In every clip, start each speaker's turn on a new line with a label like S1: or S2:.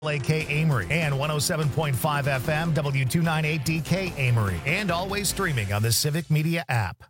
S1: AK Amory and 107.5 FM W298DK Amory, and always streaming on the Civic Media app.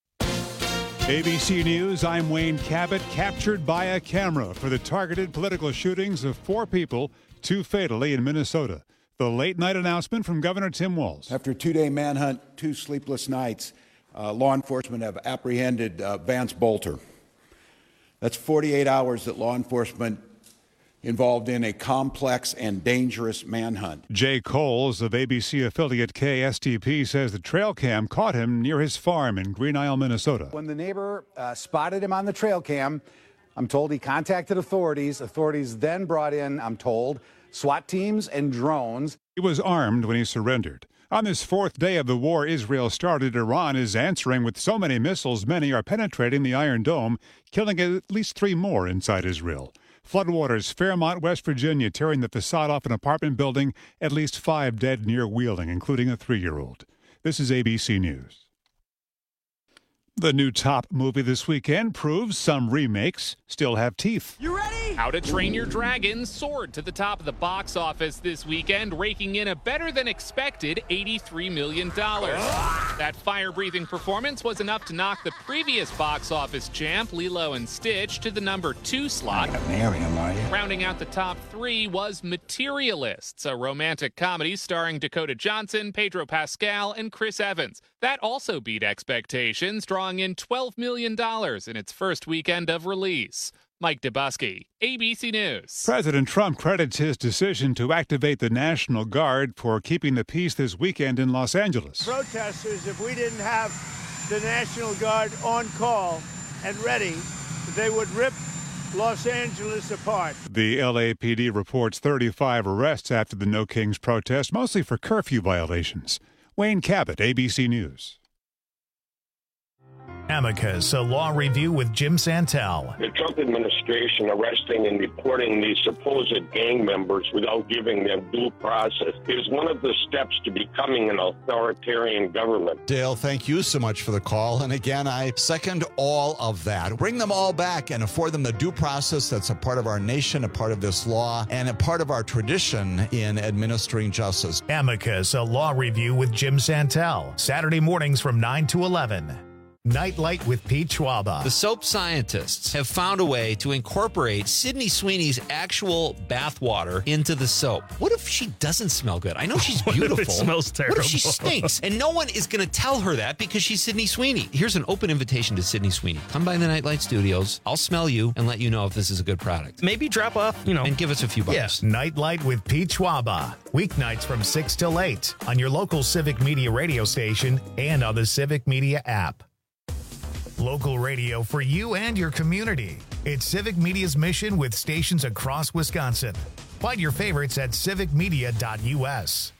S2: ABC News, I'm Wayne Cabot, captured by a camera for the targeted political shootings of 4 people, 2 fatally in Minnesota. The late night announcement from Governor Tim Walz.
S3: After a 2-day manhunt, 2 sleepless nights, law enforcement have apprehended Vance Bolter. That's 48 hours that law enforcement involved in a complex and dangerous manhunt.
S2: Jay Coles of ABC affiliate KSTP says the trail cam caught him near his farm in Green Isle, Minnesota.
S4: When the neighbor spotted him on the trail cam, I'm told he contacted authorities. Authorities then brought in, I'm told, SWAT teams and drones.
S2: He was armed when he surrendered. On this 4th day of the war Israel started, Iran is answering with so many missiles, many are penetrating the Iron Dome, killing at least 3 more inside Israel. Floodwaters, Fairmont, West Virginia, tearing the facade off an apartment building, at least 5 dead near Wheeling, including a 3-year-old. This is ABC News. The new top movie this weekend proves some remakes still have teeth.
S5: You ready?
S6: How to Train Your Dragon soared to the top of the box office this weekend, raking in a better-than-expected $83 million. That fire-breathing performance was enough to knock the previous box office champ, Lilo & Stitch, to the number 2 slot.
S3: Marry him, are you?
S6: Rounding out the top 3 was Materialists, a romantic comedy starring Dakota Johnson, Pedro Pascal, and Chris Evans. That also beat expectations, drawing in $12 million in its first weekend of release. Mike Dubusky, ABC News.
S2: President Trump credits his decision to activate the National Guard for keeping the peace this weekend in Los Angeles.
S5: Protesters, if we didn't have the National Guard on call and ready, they would rip Los Angeles apart.
S2: The LAPD reports 35 arrests after the No Kings protest, mostly for curfew violations. Wayne Cabot, ABC News.
S1: Amicus, a law review with Jim Santel.
S7: The Trump administration arresting and deporting these supposed gang members without giving them due process is one of the steps to becoming an authoritarian government.
S8: Dale, thank you so much for the call. And again, I second all of that. Bring them all back and afford them the due process that's a part of our nation, a part of this law, and a part of our tradition in administering justice.
S1: Amicus, a law review with Jim Santel. Saturday mornings from 9 to 11. Nightlight with Pete Schwaba.
S9: The soap scientists have found a way to incorporate Sydney Sweeney's actual bathwater into the soap. What if she doesn't smell good? I know she's beautiful.
S10: What if it smells terrible?
S9: What if she stinks? And no one is going to tell her that because she's Sydney Sweeney. Here's an open invitation to Sydney Sweeney. Come by the Nightlight Studios. I'll smell you and let you know if this is a good product.
S10: Maybe drop off,
S9: and give us a few bucks.
S10: Yes.
S1: Nightlight with Pete Schwaba. Weeknights from 6 till 8 on your local Civic Media radio station and on the Civic Media app. Local radio for you and your community. It's Civic Media's mission with stations across Wisconsin. Find your favorites at civicmedia.us.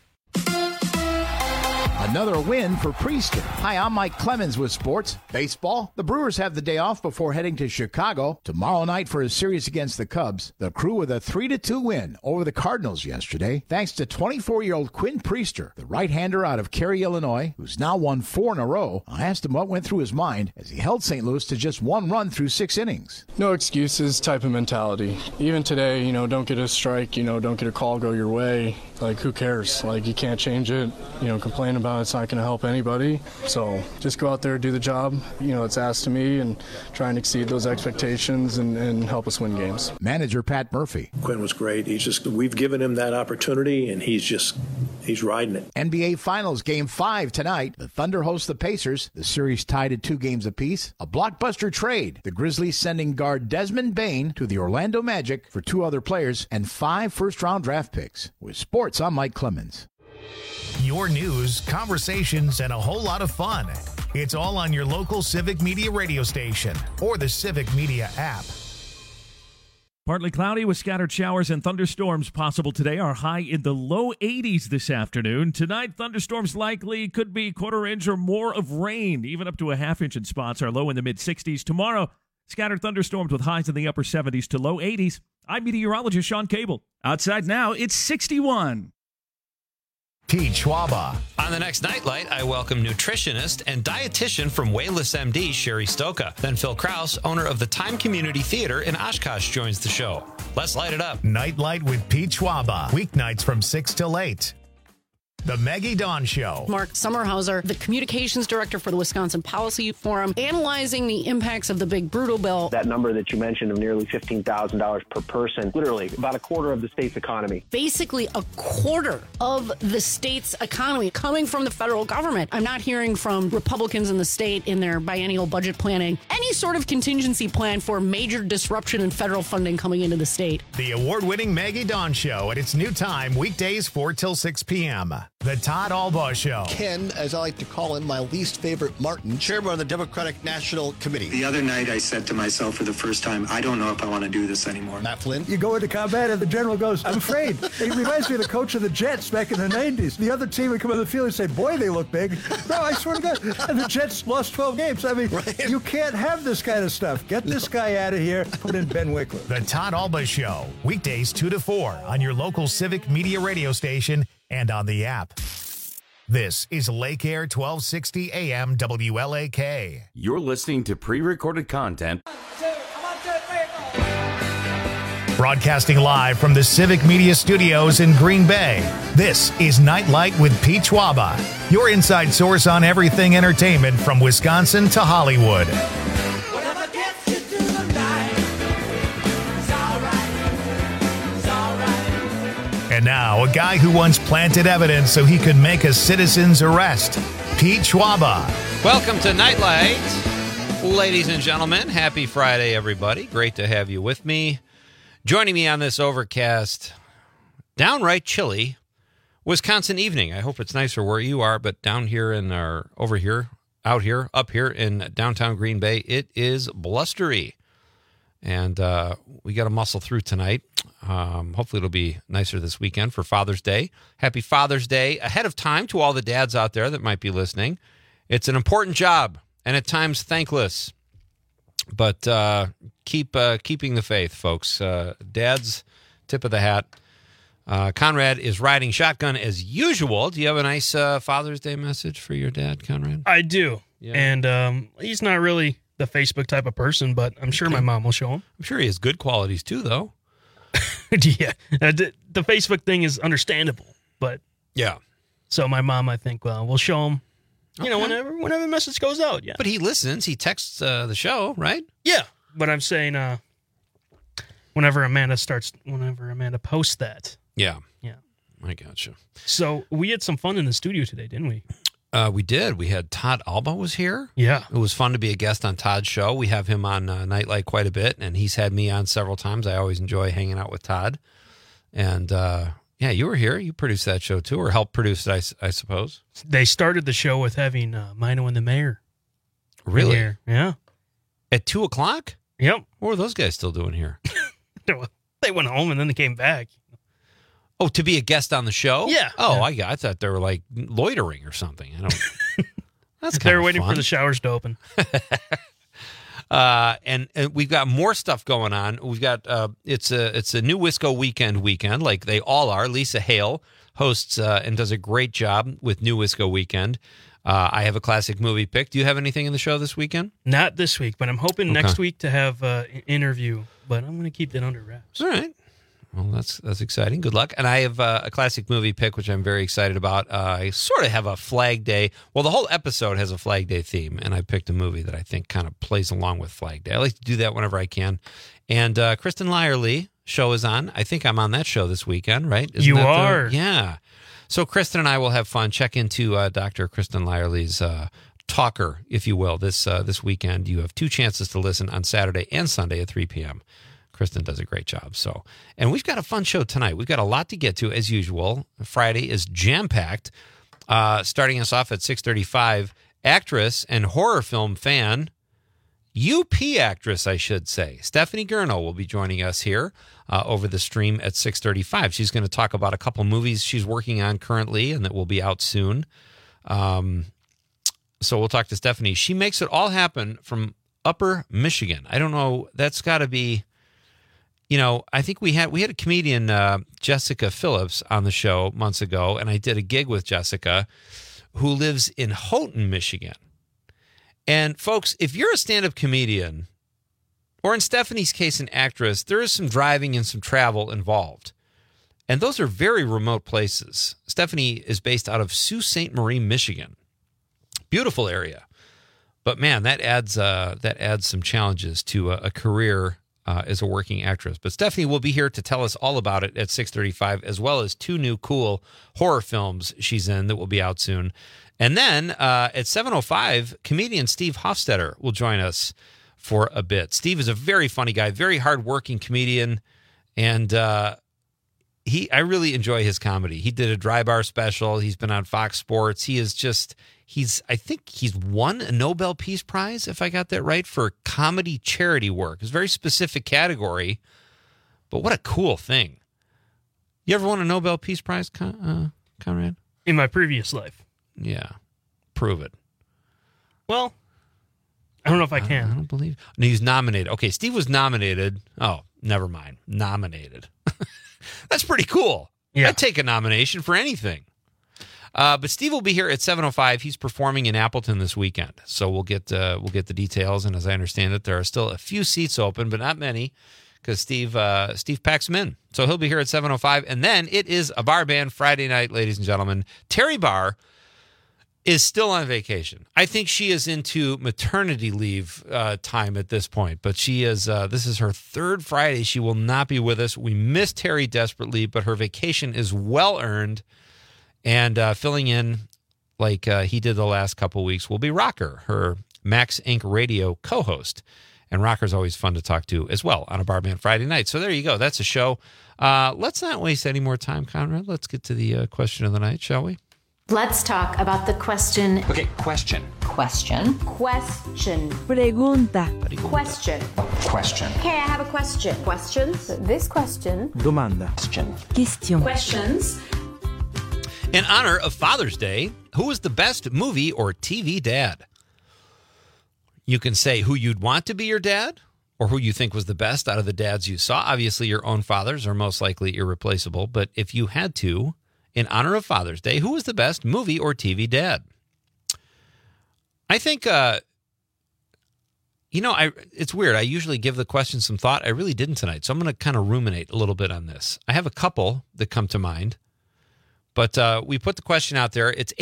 S11: Another win for Priester. Hi, I'm Mike Clemens with sports. Baseball. The Brewers have the day off before heading to Chicago tomorrow night for a series against the Cubs. The Crew with a 3-2 win over the Cardinals yesterday, thanks to 24-year-old Quinn Priester, the right-hander out of Cary, Illinois, who's now won 4 in a row. I asked him what went through his mind as he held St. Louis to just 1 run through 6 innings.
S12: No excuses type of mentality. Even today, don't get a strike, don't get a call go your way. Like, who cares? Like, you can't change it. Complain about it's not going to help anybody. So just go out there, do the job, it's asked of me, and try and exceed those expectations and help us win games.
S11: Manager Pat Murphy.
S13: Quinn was great. We've given him that opportunity, and he's riding it.
S11: NBA Finals Game 5 tonight. The Thunder host the Pacers. The series tied at 2 games apiece. A blockbuster trade. The Grizzlies sending guard Desmond Bane to the Orlando Magic for 2 other players and 5 first-round draft picks. With sports, I'm Mike Clemens.
S1: Your news, conversations, and a whole lot of fun. It's all on your local Civic Media radio station or the Civic Media app.
S10: Partly cloudy with scattered showers and thunderstorms possible today. Our high in the low 80s this afternoon. Tonight, thunderstorms likely, could be 1/4 inch or more of rain, even up to a 1/2 inch in spots. Our low in the mid-60s. Tomorrow, scattered thunderstorms with highs in the upper 70s to low 80s. I'm meteorologist Sean Cable. Outside now, it's 61.
S1: Pete Schwaba.
S9: On the next Nightlight, I welcome nutritionist and dietitian from Wayless MD, Sherry Stoka. Then Phil Krause, owner of the Time Community Theater in Oshkosh, joins the show. Let's light it up.
S1: Nightlight with Pete Schwaba. Weeknights from 6 till 8. The Maggie Dawn Show.
S14: Mark Sommerhauser, the communications director for the Wisconsin Policy Forum, analyzing the impacts of the big brutal bill.
S15: That number that you mentioned of nearly $15,000 per person, literally about a quarter of the state's economy.
S14: Basically a quarter of the state's economy coming from the federal government. I'm not hearing from Republicans in the state in their biennial budget planning any sort of contingency plan for major disruption in federal funding coming into the state.
S1: The award-winning Maggie Dawn Show at its new time, weekdays 4 till 6 p.m. The Todd Albaugh Show.
S16: Ken, as I like to call him, my least favorite Martin, chairman of the Democratic National Committee.
S17: The other night I said to myself for the first time, I don't know if I want to do this anymore.
S16: Matt Flynn.
S18: You go into combat and the general goes, I'm afraid. It reminds me of the coach of the Jets back in the 90s. The other team would come on the field and say, boy, they look big. No, I swear to God. And the Jets lost 12 games. I mean, You can't have this kind of stuff. Get this guy out of here. Put in Ben Wickler.
S1: The Todd Albaugh Show. Weekdays 2 to 4 on your local Civic Media radio station and on the app. This is Lake Air 1260 AM WLAK.
S19: You're listening to pre-recorded content.
S1: Broadcasting live from the Civic Media Studios in Green Bay, this is Nightlight with Pete Schwaba, your inside source on everything entertainment from Wisconsin to Hollywood. And now, a guy who once planted evidence so he could make a citizen's arrest, Pete Schwaba.
S9: Welcome to Nightlight, ladies and gentlemen. Happy Friday, everybody. Great to have you with me. Joining me on this overcast, downright chilly Wisconsin evening. I hope it's nicer where you are, but down here up here in downtown Green Bay, it is blustery. And we got to muscle through tonight. Hopefully it'll be nicer this weekend for Father's Day. Happy Father's Day ahead of time to all the dads out there that might be listening. It's an important job and at times thankless. But keeping the faith, folks. Dad's tip of the hat. Conrad is riding shotgun as usual. Do you have a nice Father's Day message for your dad, Conrad?
S20: I do. Yeah. And he's not really the Facebook type of person, but I'm sure my mom will show him.
S9: I'm sure he has good qualities too, though.
S20: Yeah. The Facebook thing is understandable, but
S9: yeah.
S20: So my mom, I think, will show him, whenever the message goes out. Yeah.
S9: But he listens. He texts the show, right?
S20: Yeah. But I'm saying, whenever Amanda posts that.
S9: Yeah.
S20: Yeah.
S9: I gotcha.
S20: So we had some fun in the studio today, didn't we?
S9: We did. We had Todd Albaugh was here.
S20: Yeah.
S9: It was fun to be a guest on Todd's show. We have him on Nightlight quite a bit, and he's had me on several times. I always enjoy hanging out with Todd. And, yeah, you were here. You produced that show, too, or helped produce it, I suppose.
S20: They started the show with having Mino and the mayor.
S9: Really?
S20: Here. Yeah.
S9: At 2 o'clock?
S20: Yep.
S9: What were those guys still doing here?
S20: They went home, and then they came back.
S9: Oh, to be a guest on the show?
S20: Yeah.
S9: Oh, yeah. I thought they were like loitering or something. I don't. That's kind
S20: They were
S9: of
S20: waiting
S9: fun.
S20: for the showers to open.
S9: And we've got more stuff going on. We've got it's a new Wisco weekend, like they all are. Lisa Hale hosts and does a great job with New Wisco Weekend. I have a classic movie pick. Do you have anything in the show this weekend?
S20: Not this week, but I'm hoping next week to have an interview. But I'm going to keep that under wraps.
S9: All right. Well, that's exciting. Good luck. And I have a classic movie pick, which I'm very excited about. I sort of have a Flag Day. Well, the whole episode has a Flag Day theme, and I picked a movie that I think kind of plays along with Flag Day. I like to do that whenever I can. And Kristen Lyerly show is on. I think I'm on that show this weekend, right?
S20: You are.
S9: Yeah. So Kristen and I will have fun. Check into Dr. Kristen Lyerly's talker, if you will, this weekend. You have 2 chances to listen on Saturday and Sunday at 3 p.m. Kristen does a great job. So, and we've got a fun show tonight. We've got a lot to get to as usual. Friday is jam-packed. Starting us off at 6:35, actress and horror film fan, UP actress, I should say, Stephanie Gurno will be joining us here over the stream at 6:35. She's going to talk about a couple movies she's working on currently and that will be out soon. So we'll talk to Stephanie. She makes it all happen from Upper Michigan. I don't know. That's got to be... I think we had a comedian, Jessica Phillips, on the show months ago, and I did a gig with Jessica, who lives in Houghton, Michigan. And folks, if you're a stand-up comedian or in Stephanie's case, an actress, there is some driving and some travel involved. And those are very remote places. Stephanie is based out of Sault Ste. Marie, Michigan. Beautiful area. But man, that adds some challenges to a career as a working actress. But Stephanie will be here to tell us all about it at 6:35, as well as 2 new cool horror films she's in that will be out soon. And then at 7:05, comedian Steve Hofstetter will join us for a bit. Steve is a very funny guy, very hardworking comedian, and I really enjoy his comedy. He did a Dry Bar special. He's been on Fox Sports. I think he's won a Nobel Peace Prize, if I got that right, for comedy charity work. It's a very specific category, but what a cool thing. You ever won a Nobel Peace Prize, Conrad?
S20: In my previous life.
S9: Yeah. Prove it.
S20: Well, I don't know if I can.
S9: I don't believe. No, he's nominated. Okay, Steve was nominated. Oh, never mind. Nominated. That's pretty cool. Yeah. I'd take a nomination for anything. But Steve will be here at 7:05. He's performing in Appleton this weekend, so we'll get the details. And as I understand it, there are still a few seats open, but not many, because Steve packs them in. So he'll be here at 7:05, and then it is a bar band Friday night, ladies and gentlemen. Terry Barr is still on vacation. I think she is into maternity leave time at this point, but she is. This is her 3rd Friday. She will not be with us. We miss Terry desperately, but her vacation is well earned. And filling in like he did the last couple weeks will be Rocker, her Max Inc. radio co-host. And Rocker's always fun to talk to as well on a Bar Band Friday night. So there you go. That's a show. Let's not waste any more time, Conrad. Let's get to the question of the night, shall we?
S21: Let's talk about the question.
S19: Okay, question.
S21: Question.
S22: Pregunta.
S21: Question.
S19: Question.
S21: Okay, I have a question. Questions? This question.
S18: Domanda.
S22: Question.
S21: Questions.
S9: In honor of Father's Day, who is the best movie or TV dad? You can say who you'd want to be your dad or who you think was the best out of the dads you saw. Obviously, your own fathers are most likely irreplaceable. But if you had to, in honor of Father's Day, who was the best movie or TV dad? I think, it's weird. I usually give the question some thought. I really didn't tonight. So I'm going to kind of ruminate a little bit on this. I have a couple that come to mind. But we put the question out there. It's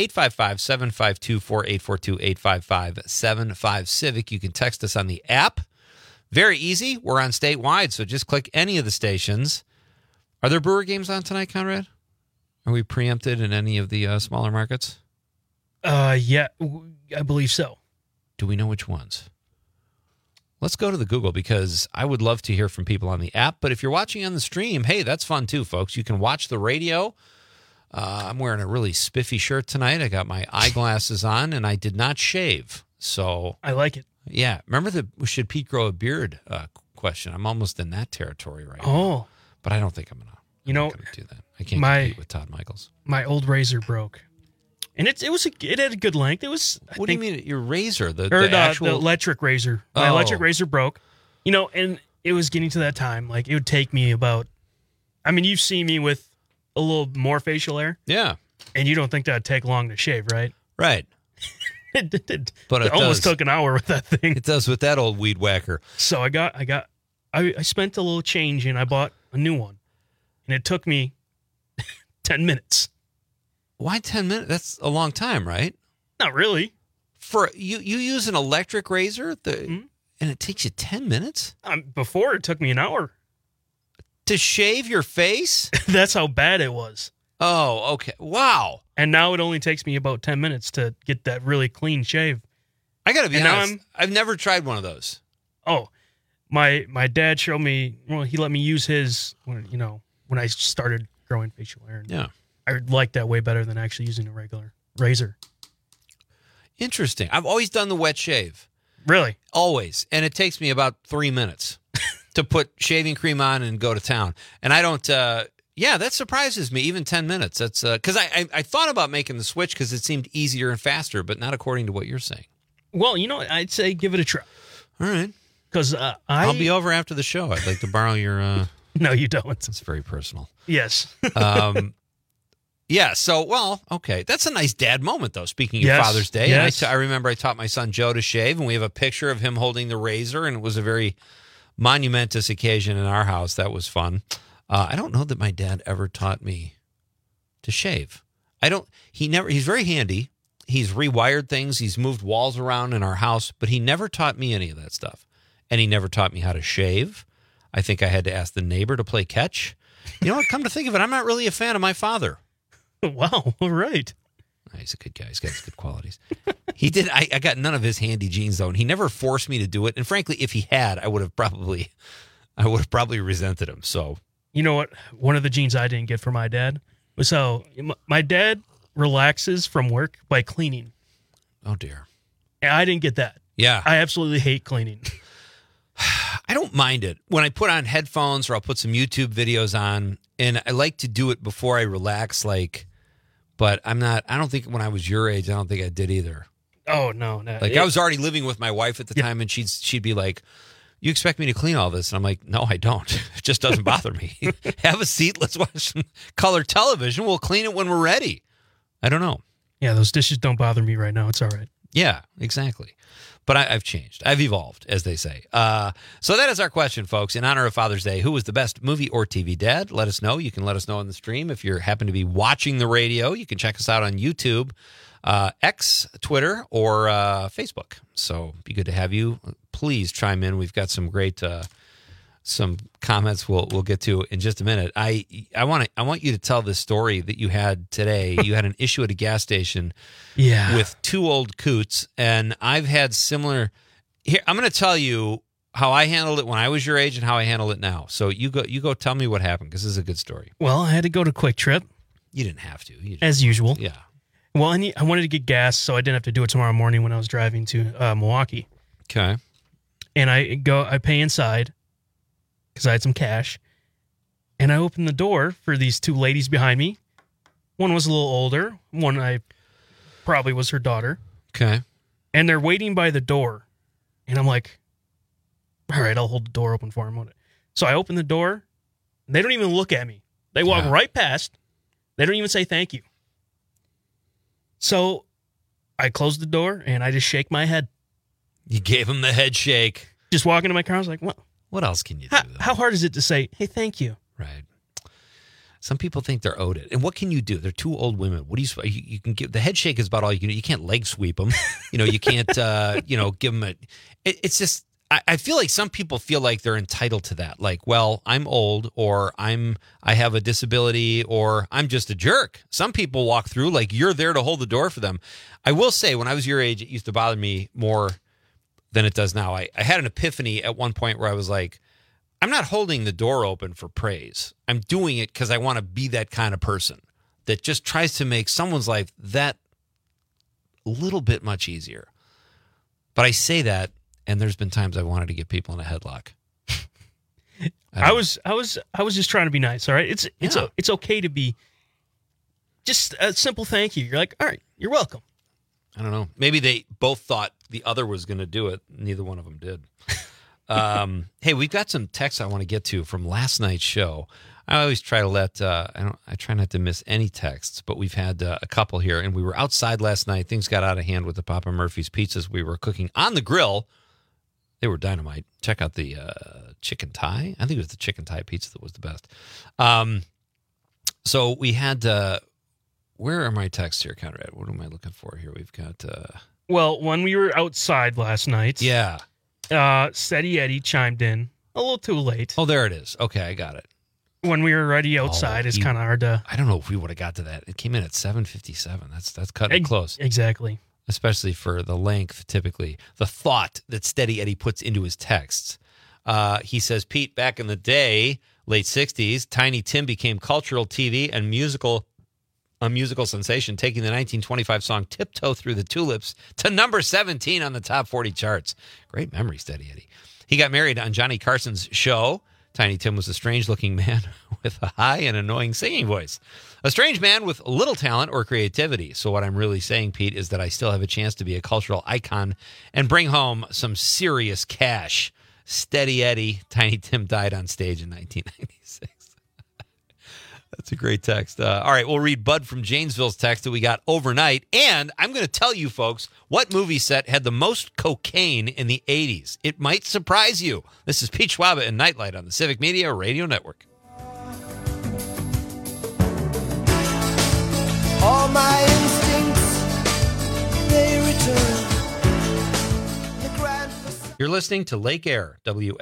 S9: 855-752-4842, 855-75-CIVIC. You can text us on the app. Very easy. We're on statewide, so just click any of the stations. Are there Brewer games on tonight, Conrad? Are we preempted in any of the smaller markets?
S20: Yeah, I believe so.
S9: Do we know which ones? Let's go to the Google, because I would love to hear from people on the app. But if you're watching on the stream, hey, that's fun too, folks. You can watch the radio. I'm wearing a really spiffy shirt tonight. I got my eyeglasses on, and I did not shave. So
S20: I like it.
S9: Yeah. Remember the should Pete grow a beard question? I'm almost in that territory right now.
S20: Oh.
S9: But I don't think I'm going to do that. I can't compete with Todd Michaels.
S20: My old razor broke. And it had a good length. It was.
S9: What do you mean your razor? The
S20: electric razor. My electric razor broke. And it was getting to that time. Like, it would take me about. I mean, you've seen me with a little more facial hair.
S9: Yeah.
S20: And you don't think that'd take long to shave, right?
S9: Right.
S20: It
S9: But it
S20: almost
S9: does.
S20: took an hour with that thing.
S9: It does with that old weed whacker.
S20: So I spent a little change and I bought a new one. And it took me 10 minutes.
S9: Why 10 minutes? That's a long time, right?
S20: Not really.
S9: For you use an electric razor and it takes you 10 minutes?
S20: Before it took me an hour.
S9: To shave your face?
S20: That's how bad it was.
S9: Oh, okay. Wow.
S20: And now it only takes me about 10 minutes to get that really clean shave.
S9: I got to be honest. I've never tried one of those.
S20: Oh, my dad showed me, he let me use his, when I started growing facial hair.
S9: Yeah.
S20: I liked that way better than actually using a regular razor.
S9: Interesting. I've always done the wet shave.
S20: Really?
S9: Always. And it takes me about 3 minutes to put shaving cream on and go to town. And I don't, that surprises me, even 10 minutes. That's because I thought about making the switch because it seemed easier and faster, but not according to what you're saying.
S20: Well, I'd say give it a try.
S9: All right.
S20: Because
S9: I'll be over after the show. I'd like to borrow your...
S20: No, you don't.
S9: It's very personal.
S20: Yes.
S9: Yeah, so, okay. That's a nice dad moment, though, speaking of Father's Day.
S20: Yes.
S9: And I remember I taught my son Joe to shave, and we have a picture of him holding the razor, and it was a very monumentous occasion in our house. That was fun. I don't know that my dad ever taught me to shave. He's very handy. He's rewired things. He's moved walls around in our house, but he never taught me any of that stuff. And he never taught me how to shave. I think I had to ask the neighbor to play catch. You know what? Come to think of it, I'm not really a fan of my father.
S20: Wow. All right.
S9: He's a good guy. He's got his good qualities. He did. I got none of his handy genes, though, and he never forced me to do it. And frankly, if he had, I would have probably resented him. So,
S20: you know what? One of the genes I didn't get from my dad was how my dad relaxes from work by cleaning.
S9: Oh, dear.
S20: And I didn't get that.
S9: Yeah.
S20: I absolutely hate cleaning.
S9: I don't mind it. When I put on headphones or I'll put some YouTube videos on, and I like to do it before I relax, but I don't think when I was your age, I don't think I did either.
S20: Oh, no.
S9: I was already living with my wife at the time, and she'd be like, you expect me to clean all this? And I'm like, no, I don't. It just doesn't bother me. Have a seat. Let's watch some color television. We'll clean it when we're ready. I don't know.
S20: Yeah, those dishes don't bother me right now. It's all right.
S9: Yeah, exactly. But I've changed. I've evolved, as they say. So that is our question, folks. In honor of Father's Day, who was the best movie or TV dad? Let us know. You can let us know on the stream. If you happen to be watching the radio, you can check us out on YouTube, X, Twitter, or Facebook. So it'd be good to have you. Please chime in. We've got some great some comments we'll get to in just a minute. I want you to tell this story that you had today. You had an issue at a gas station with two old coots, and I've had similar. Here, I'm going to tell you how I handled it when I was your age and how I handle it now. So you go tell me what happened, because this is a good story.
S20: Well, I had to go to Quick Trip.
S9: You didn't have to.
S20: As usual.
S9: Yeah.
S20: Well, I wanted to get gas, so I didn't have to do it tomorrow morning when I was driving to Milwaukee.
S9: Okay.
S20: And I pay inside because I had some cash. And I opened the door for these two ladies behind me. One was a little older. One I probably was her daughter.
S9: Okay.
S20: And they're waiting by the door. And I'm like, all right, I'll hold the door open for them. So I open the door. And they don't even look at me. They walk right past. They don't even say thank you. So I closed the door and I just shake my head.
S9: You gave them the head shake.
S20: Just walk into my car. I was like,
S9: what else can you do?
S20: How hard is it to say, hey, thank you?
S9: Right. Some people think they're owed it. And what can you do? They're two old women. What do you can give? The head shake is about all you can do. You can't leg sweep them. You can't, give them it's just, I feel like some people feel like they're entitled to that. Like, well, I'm old, or I have a disability, or I'm just a jerk. Some people walk through like you're there to hold the door for them. I will say, when I was your age, it used to bother me more than it does now. I had an epiphany at one point where I was like, I'm not holding the door open for praise. I'm doing it because I want to be that kind of person that just tries to make someone's life that little bit much easier. But I say that, and there's been times I wanted to get people in a headlock.
S20: I was just trying to be nice. All right, it's okay to be just a simple thank you. You're like, all right, you're welcome.
S9: I don't know. Maybe they both thought the other was going to do it. Neither one of them did. Hey, we've got some texts I want to get to from last night's show. I always try to I try not to miss any texts, but we've had a couple here, and we were outside last night. Things got out of hand with the Papa Murphy's pizzas we were cooking on the grill. They were dynamite. Check out the chicken thigh. I think it was the chicken thigh pizza that was the best. So we had, where are my texts here, Conrad? What am I looking for here? We've got...
S20: Well, when we were outside last night...
S9: Yeah.
S20: Steady Eddie chimed in a little too late.
S9: Oh, there it is. Okay, I got it.
S20: When we were already outside, it's kind of hard to...
S9: I don't know if we would have got to that. It came in at 7:57. That's cutting it close.
S20: Exactly.
S9: Especially for the length, typically. The thought that Steady Eddie puts into his texts. He says, Pete, back in the day, late 60s, Tiny Tim became cultural TV and a musical sensation, taking the 1925 song Tiptoe Through the Tulips to number 17 on the top 40 charts. Great memory, Steady Eddie. He got married on Johnny Carson's show. Tiny Tim was a strange-looking man with a high and annoying singing voice. A strange man with little talent or creativity. So what I'm really saying, Pete, is that I still have a chance to be a cultural icon and bring home some serious cash. Steady Eddie. Tiny Tim died on stage in 1996. That's a great text. All right, we'll read Bud from Janesville's text that we got overnight. And I'm going to tell you, folks, what movie set had the most cocaine in the 80s. It might surprise you. This is Pete Schwaba and Nightlight on the Civic Media Radio Network.
S4: All my instincts, they return.
S9: You're listening to Lake Air,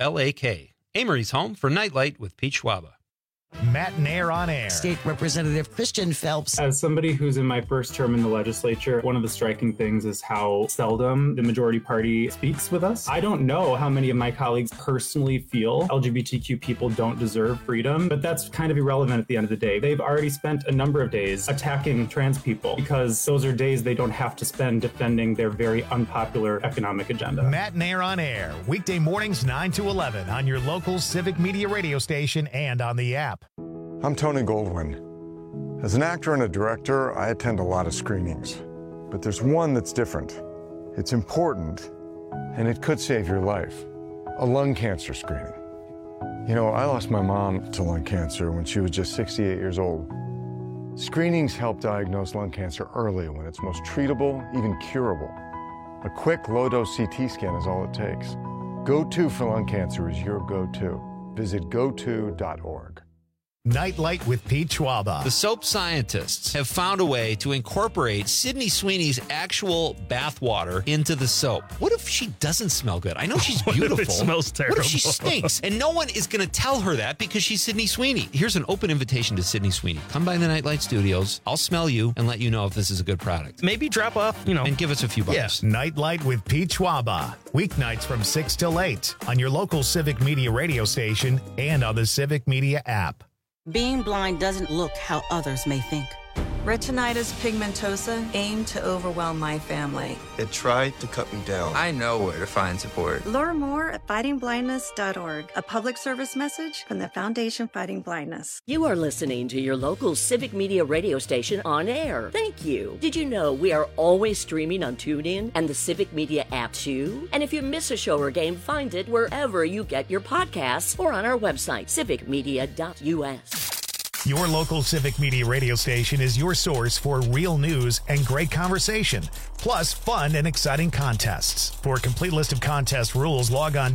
S9: WLAK, Amory's home for Nightlight with Pete Schwaba.
S1: Matt and Air on Air.
S22: State Representative Christian Phelps.
S23: As somebody who's in my first term in the legislature, one of the striking things is how seldom the majority party speaks with us. I don't know how many of my colleagues personally feel LGBTQ people don't deserve freedom, but that's kind of irrelevant at the end of the day. They've already spent a number of days attacking trans people because those are days they don't have to spend defending their very unpopular economic agenda.
S1: Matt and Air on Air, weekday mornings 9 to 11 on your local Civic Media radio station and on the app.
S24: I'm Tony Goldwyn. As an actor and a director, I attend a lot of screenings. But there's one that's different. It's important, and it could save your life. A lung cancer screening. You know, I lost my mom to lung cancer when she was just 68 years old. Screenings help diagnose lung cancer early when it's most treatable, even curable. A quick, low-dose CT scan is all it takes. Go-To for lung cancer is your go-to. Visit goto.org.
S1: Nightlight with Pete Schwaba.
S9: The soap scientists have found a way to incorporate Sydney Sweeney's actual bathwater into the soap. What if she doesn't smell good? I know she's beautiful.
S20: What if it smells terrible?
S9: What if she stinks? And no one is going to tell her that because she's Sydney Sweeney. Here's an open invitation to Sydney Sweeney. Come by the Nightlight Studios. I'll smell you and let you know if this is a good product.
S20: Maybe drop off,
S9: and give us a few bucks.
S20: Yeah.
S1: Nightlight with Pete Schwaba. Weeknights from 6 till 8 on your local Civic Media radio station and on the Civic Media app.
S25: Being blind doesn't look how others may think.
S26: Retinitis pigmentosa aimed to overwhelm my family.
S27: It tried to cut me down. I know where to find support.
S28: Learn more at fightingblindness.org, a public service message from the Foundation Fighting Blindness.
S29: You are listening to your local Civic Media radio station on air. Thank you. Did you know we are always streaming on TuneIn and the Civic Media app too? And if you miss a show or game, find it wherever you get your podcasts or on our website, civicmedia.us.
S1: Your local Civic Media radio station is your source for real news and great conversation, plus fun and exciting contests. For a complete list of contest rules, log on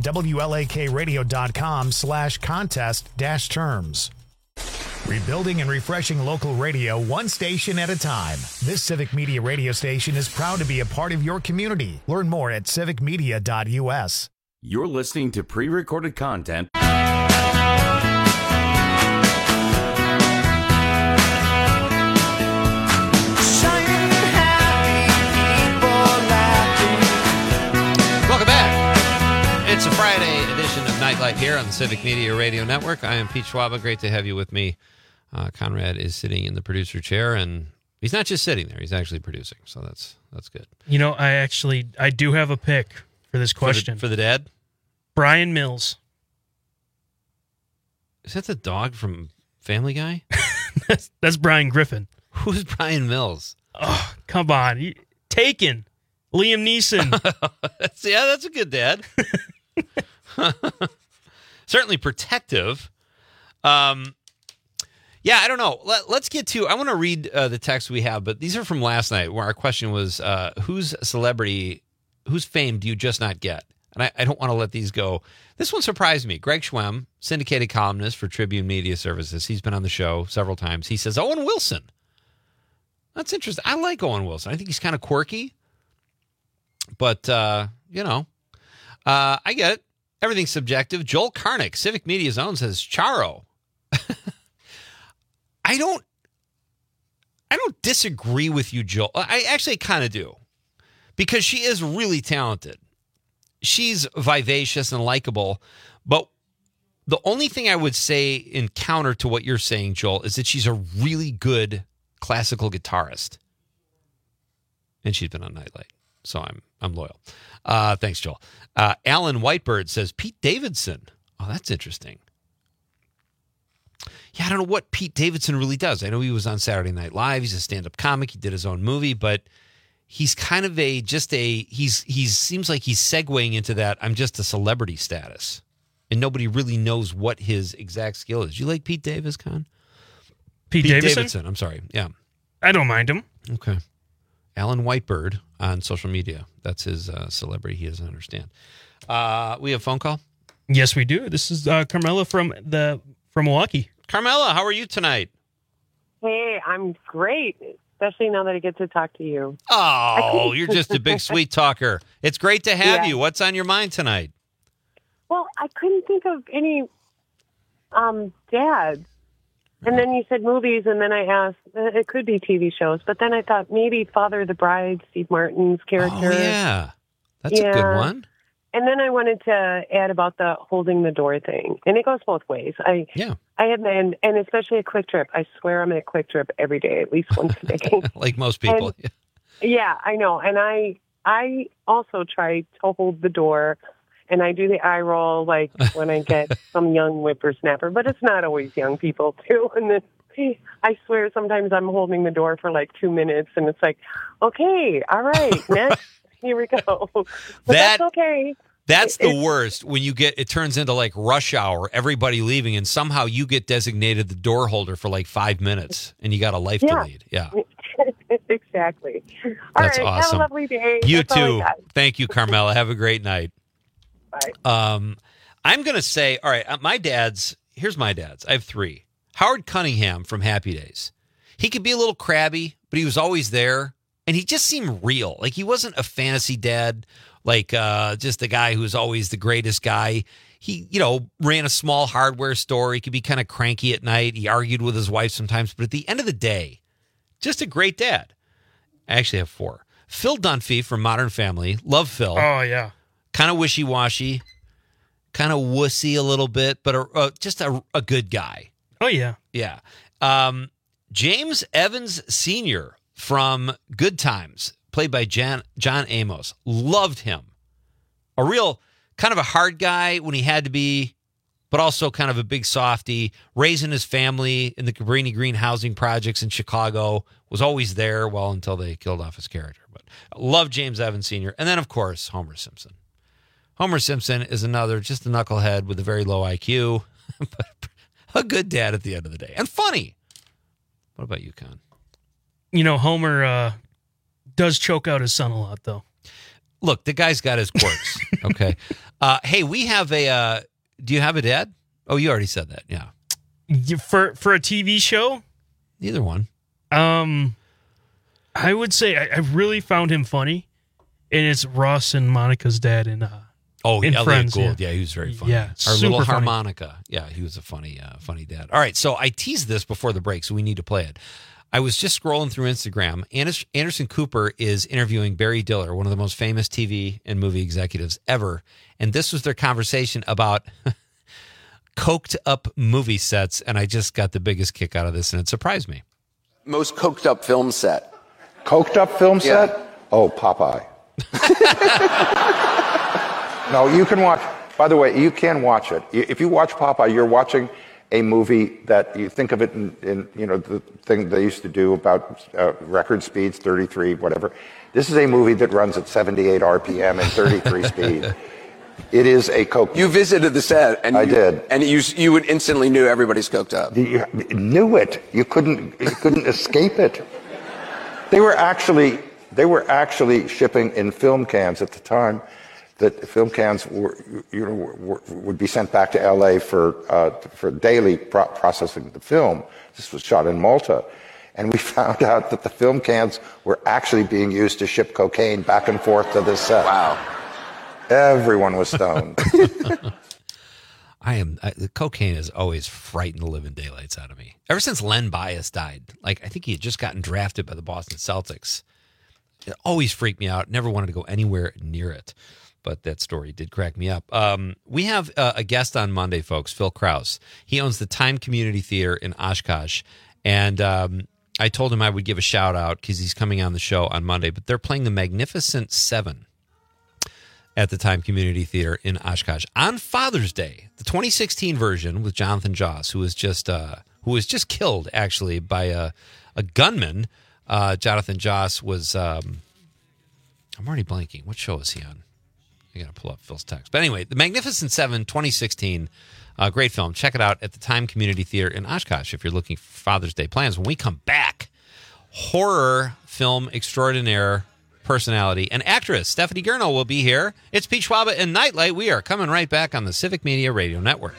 S1: WLAKradio.com/contest-terms. Rebuilding and refreshing local radio one station at a time. This Civic Media radio station is proud to be a part of your community. Learn more at civicmedia.us.
S19: You're listening to pre-recorded content.
S9: Welcome back. It's a Friday edition of Nightlight here on the Civic Media Radio Network. I am Pete Schwaba. Great to have you with me. Conrad is sitting in the producer chair, and he's not just sitting there; he's actually producing. So that's good.
S20: You know, I do have a pick for this question
S9: for the dad.
S20: Brian Mills.
S9: Is that the dog from Family Guy?
S20: that's Brian Griffin.
S9: Who's Brian Mills?
S20: Oh, come on. Taken. Liam Neeson.
S9: That's a good dad. Certainly protective. I don't know. Let's get to, I want to read the text we have, but these are from last night where our question was, whose fame do you just not get? And I don't want to let these go. This one surprised me. Greg Schwem, syndicated columnist for Tribune Media Services. He's been on the show several times. He says, Owen Wilson. That's interesting. I like Owen Wilson. I think he's kind of quirky. But, I get it. Everything's subjective. Joel Karnick, Civic Media's own, says Charo. I don't disagree with you, Joel. I actually kind of do. Because she is really talented. She's vivacious and likable. But the only thing I would say in counter to what you're saying, Joel, is that she's a really good classical guitarist. And she's been on Nightlight. So I'm loyal. Thanks, Joel. Alan Whitebird says Pete Davidson. Oh, that's interesting. Yeah, I don't know what Pete Davidson really does. I know he was on Saturday Night Live. He's a stand-up comic. He did his own movie, but he's kind of he seems like he's segueing into that I'm just a celebrity status. And nobody really knows what his exact skill is. You like Pete Davis, Con?
S20: Pete Davidson?
S9: I'm sorry. Yeah.
S20: I don't mind him.
S9: Okay. Alan Whitebird on social media. That's his celebrity. He doesn't understand. We have a phone call?
S20: Yes, we do. This is Carmela from Milwaukee.
S9: Carmela, how are you tonight?
S2: Hey, I'm great, especially now that I get to talk to you.
S9: Oh, you're just a big sweet talker. It's great to have you. What's on your mind tonight?
S2: Well, I couldn't think of any dads. And then you said movies, and then I asked, it could be TV shows, but then I thought maybe Father of the Bride, Steve Martin's character.
S9: Oh, yeah. That's a good one.
S2: And then I wanted to add about the holding the door thing. And it goes both ways. I have been, and especially at Quick Trip. I swear I'm at Quick Trip every day, at least once a day.
S9: Like most people.
S2: And, yeah, I know. And I also try to hold the door. And I do the eye roll, like when I get some young whippersnapper, but it's not always young people too. And then I swear sometimes I'm holding the door for like 2 minutes, and it's like, okay, all right, next, here we go. But that's okay.
S9: That's the worst when it turns into like rush hour, everybody leaving, and somehow you get designated the door holder for like 5 minutes, and you got a life to lead. Yeah.
S2: Exactly.
S9: That's
S2: all right,
S9: awesome.
S2: Have a lovely day.
S9: You
S2: That's all
S9: too.
S2: I got.
S9: Thank you, Carmela. Have a great night.
S2: Bye.
S9: I'm going to say, all right, here's my dad's. I have 3. Howard Cunningham from Happy Days. He could be a little crabby, but he was always there, and he just seemed real. Like he wasn't a fantasy dad, like just the guy who was always the greatest guy. He, ran a small hardware store. He could be kind of cranky at night. He argued with his wife sometimes, but at the end of the day, just a great dad. I actually have 4. Phil Dunphy from Modern Family. Love Phil.
S20: Oh, yeah.
S9: Kind of wishy-washy, kind of wussy a little bit, but just a good guy.
S20: Oh, yeah.
S9: Yeah. James Evans Sr. from Good Times, played by John Amos. Loved him. A real kind of a hard guy when he had to be, but also kind of a big softy. Raising his family in the Cabrini Green housing projects in Chicago. Was always there, until they killed off his character. But love James Evans Sr. And then, of course, Homer Simpson. Homer Simpson is just a knucklehead with a very low IQ, but a good dad at the end of the day. And funny. What about you, Con?
S20: Homer does choke out his son a lot, though.
S9: Look, the guy's got his quirks, okay? Hey, we have do you have a dad? Oh, you already said that, yeah.
S20: For a TV show?
S9: Either one.
S20: I would say I really found him funny, and it's Ross and Monica's dad in
S9: Elliot
S20: Friends.
S9: Gould. Yeah, he was very funny.
S20: Yeah,
S9: our little
S20: funny.
S9: harmonica. Yeah, he was a funny dad. All right, so I teased this before the break, so we need to play it. I was just scrolling through Instagram. Anderson Cooper is interviewing Barry Diller, one of the most famous TV and movie executives ever, and this was their conversation about coked up movie sets, and I just got the biggest kick out of this, and it surprised me.
S3: Most coked up film set.
S5: Coked up film set? Oh, Popeye. No, you can watch. By the way, you can watch it. If you watch Popeye, you're watching a movie that you think of it in the thing they used to do about record speeds, 33, whatever. This is a movie that runs at 78 RPM and 33 speed. It is a coke.
S3: You visited the set, and
S5: I did,
S3: and you would instantly knew everybody's coked up.
S5: You knew it. You couldn't escape it. They were actually shipping in film cans at the time. That film cans would be sent back to L.A. for daily processing the film. This was shot in Malta, and we found out that the film cans were actually being used to ship cocaine back and forth to this set.
S3: Wow!
S5: Everyone was stoned.
S9: The cocaine has always frightened the living daylights out of me. Ever since Len Bias died, I think he had just gotten drafted by the Boston Celtics. It always freaked me out. Never wanted to go anywhere near it. But that story did crack me up. We have a guest on Monday, folks, Phil Krause. He owns the Time Community Theater in Oshkosh. And I told him I would give a shout out because he's coming on the show on Monday. But they're playing the Magnificent Seven at the Time Community Theater in Oshkosh on Father's Day. The 2016 version with Jonathan Joss, who was just killed, actually, by a gunman. Jonathan Joss was... I'm already blanking. What show is he on? I got to pull up Phil's text. But anyway, The Magnificent Seven, 2016, Great film. Check it out at the Time Community Theater in Oshkosh if you're looking for Father's Day plans. When we come back, horror film extraordinaire personality and actress Stephanie Gurno will be here. It's Pete Schwaba and Nightlight. We are coming right back on the Civic Media Radio Network.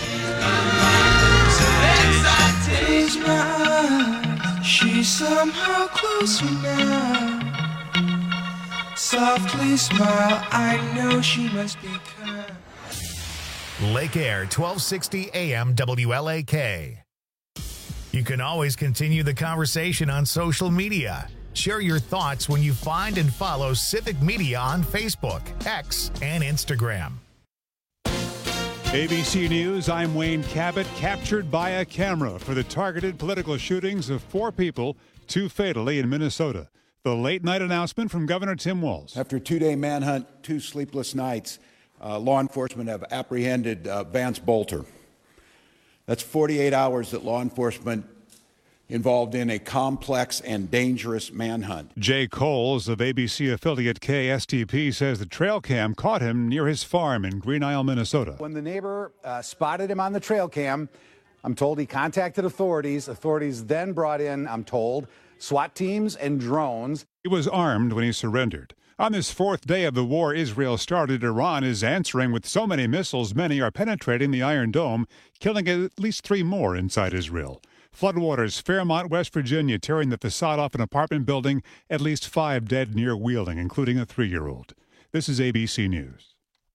S4: She's somehow closer now. Softly smile, I know she must be kind.
S1: Lake Air, 1260 AM WLAK. You can always continue the conversation on social media. Share your thoughts when you find and follow Civic Media on Facebook, X, and Instagram.
S6: ABC News, I'm Wayne Cabot, captured by a camera for the targeted political shootings of 4 people, 2 fatally in Minnesota. The late-night announcement from Governor Tim Walz.
S7: After a 2-day manhunt, 2 sleepless nights, law enforcement have apprehended Vance Bolter. That's 48 hours that law enforcement involved in a complex and dangerous manhunt.
S6: Jay Coles of ABC affiliate KSTP says the trail cam caught him near his farm in Green Isle, Minnesota.
S8: When the neighbor spotted him on the trail cam, I'm told he contacted authorities. Authorities then brought in, I'm told, SWAT teams and drones.
S6: He was armed when he surrendered. On this 4th day of the war Israel started, Iran is answering with so many missiles, many are penetrating the Iron Dome, killing at least 3 more inside Israel. Floodwaters, Fairmont, West Virginia, tearing the facade off an apartment building, at least 5 dead near Wheeling, including a 3-year-old. This is ABC News.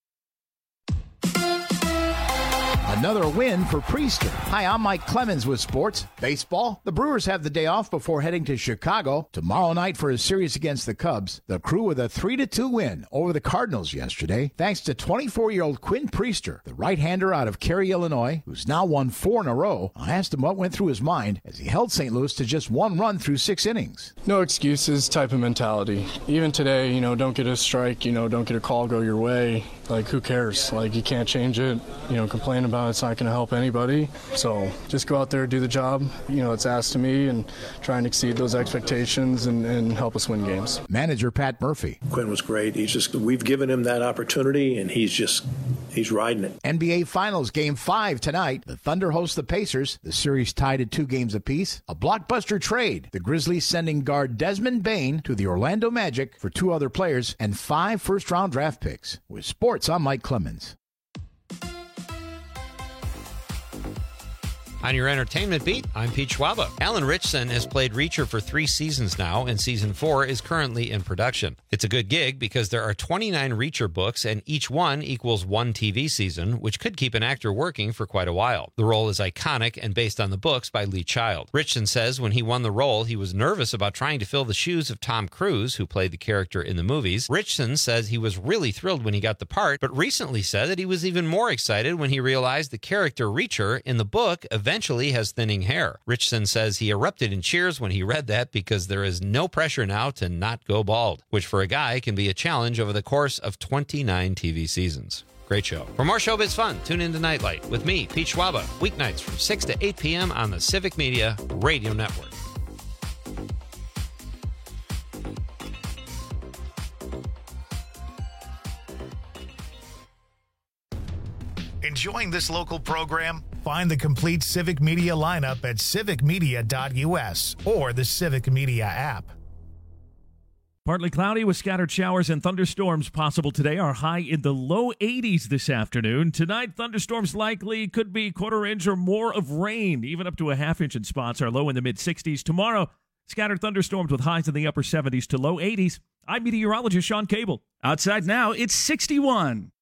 S10: Another win for Priester. Hi, I'm Mike Clemens with sports. Baseball. The Brewers have the day off before heading to Chicago tomorrow night for a series against the Cubs. The Crew with a 3-2 win over the Cardinals yesterday, thanks to 24-year-old Quinn Priester, the right-hander out of Cary, Illinois, who's now won 4 in a row. I asked him what went through his mind as he held St. Louis to just 1 run through 6 innings.
S11: No excuses type of mentality. Even today, don't get a strike, don't get a call go your way. Like, who cares? Like, you can't change it. Complain about it's not going to help anybody. So just go out there, do the job, it's asked of me, and try and exceed those expectations and help us win games.
S10: Manager Pat Murphy.
S12: Quinn was great. We've given him that opportunity, and he's riding it.
S10: NBA Finals Game 5 tonight. The Thunder host the Pacers. The series tied at 2 games apiece. A blockbuster trade. The Grizzlies sending guard Desmond Bane to the Orlando Magic for 2 other players and 5 first-round draft picks. With sports, I'm Mike Clemens.
S9: On your entertainment beat, I'm Pete Schwaba. Alan Ritchson has played Reacher for 3 seasons now, and season 4 is currently in production. It's a good gig because there are 29 Reacher books, and each one equals 1 TV season, which could keep an actor working for quite a while. The role is iconic and based on the books by Lee Child. Ritchson says when he won the role, he was nervous about trying to fill the shoes of Tom Cruise, who played the character in the movies. Ritchson says he was really thrilled when he got the part, but recently said that he was even more excited when he realized the character Reacher in the book eventually has thinning hair. Richardson says he erupted in cheers when he read that because there is no pressure now to not go bald, which for a guy can be a challenge over the course of 29 TV seasons. Great show. For more showbiz fun, tune in to Nightlight with me, Pete Schwaba, weeknights from 6 to 8 p.m. on the Civic Media Radio Network.
S1: Enjoying this local program? Find the complete Civic Media lineup at civicmedia.us or the Civic Media app.
S13: Partly cloudy with scattered showers and thunderstorms possible today. Our high in the low 80s this afternoon. Tonight, thunderstorms likely, could be 1/4 inch or more of rain, even up to a 1/2 inch in spots. Our low in the mid-60s. Tomorrow, scattered thunderstorms with highs in the upper 70s to low 80s. I'm meteorologist Sean Cable. Outside now, it's 61.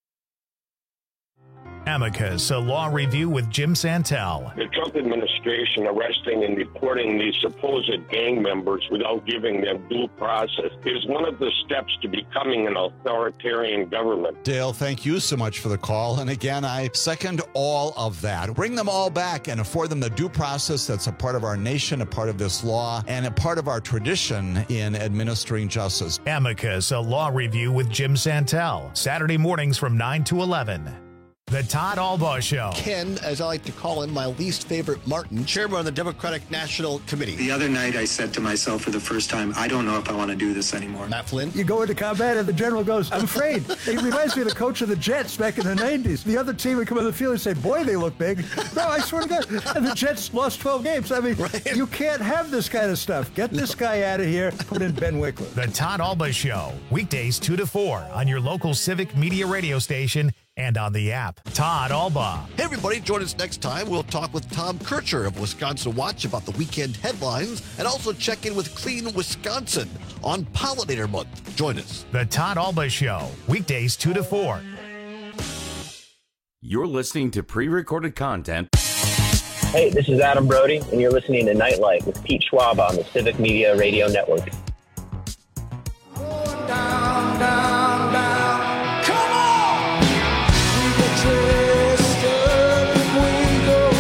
S1: Amicus, a law review with Jim Santel.
S14: The Trump administration arresting and deporting these supposed gang members without giving them due process is one of the steps to becoming an authoritarian government.
S15: Dale, thank you so much for the call. And again, I second all of that. Bring them all back and afford them the due process that's a part of our nation, a part of this law, and a part of our tradition in administering justice.
S1: Amicus, a law review with Jim Santel. Saturday mornings from 9 to 11. The Todd Albaugh Show.
S16: Ken, as I like to call him, my least favorite Martin, chairman of the Democratic National Committee.
S17: The other night I said to myself for the first time, I don't know if I want to do this anymore.
S16: Matt Flynn.
S18: You go into combat and the general goes, I'm afraid. He reminds me of the coach of the Jets back in the 90s. The other team would come on the field and say, boy, they look big. No, I swear to God. And the Jets lost 12 games. I mean, You can't have this kind of stuff. Get this guy out of here. Put in Ben Wickler.
S1: The Todd Albaugh Show. Weekdays 2 to 4 on your local Civic Media radio station and on the app. Todd Albaugh.
S16: Hey, everybody, join us next time. We'll talk with Tom Kircher of Wisconsin Watch about the weekend headlines and also check in with Clean Wisconsin on Pollinator Month. Join us.
S1: The Todd Albaugh Show. Weekdays 2 to 4.
S19: You're listening to pre-recorded content.
S21: Hey, this is Adam Brody, and you're listening to Nightlight with Pete Schwab on the Civic Media Radio Network.
S4: Down, down, down. Come on! We get twisted if we go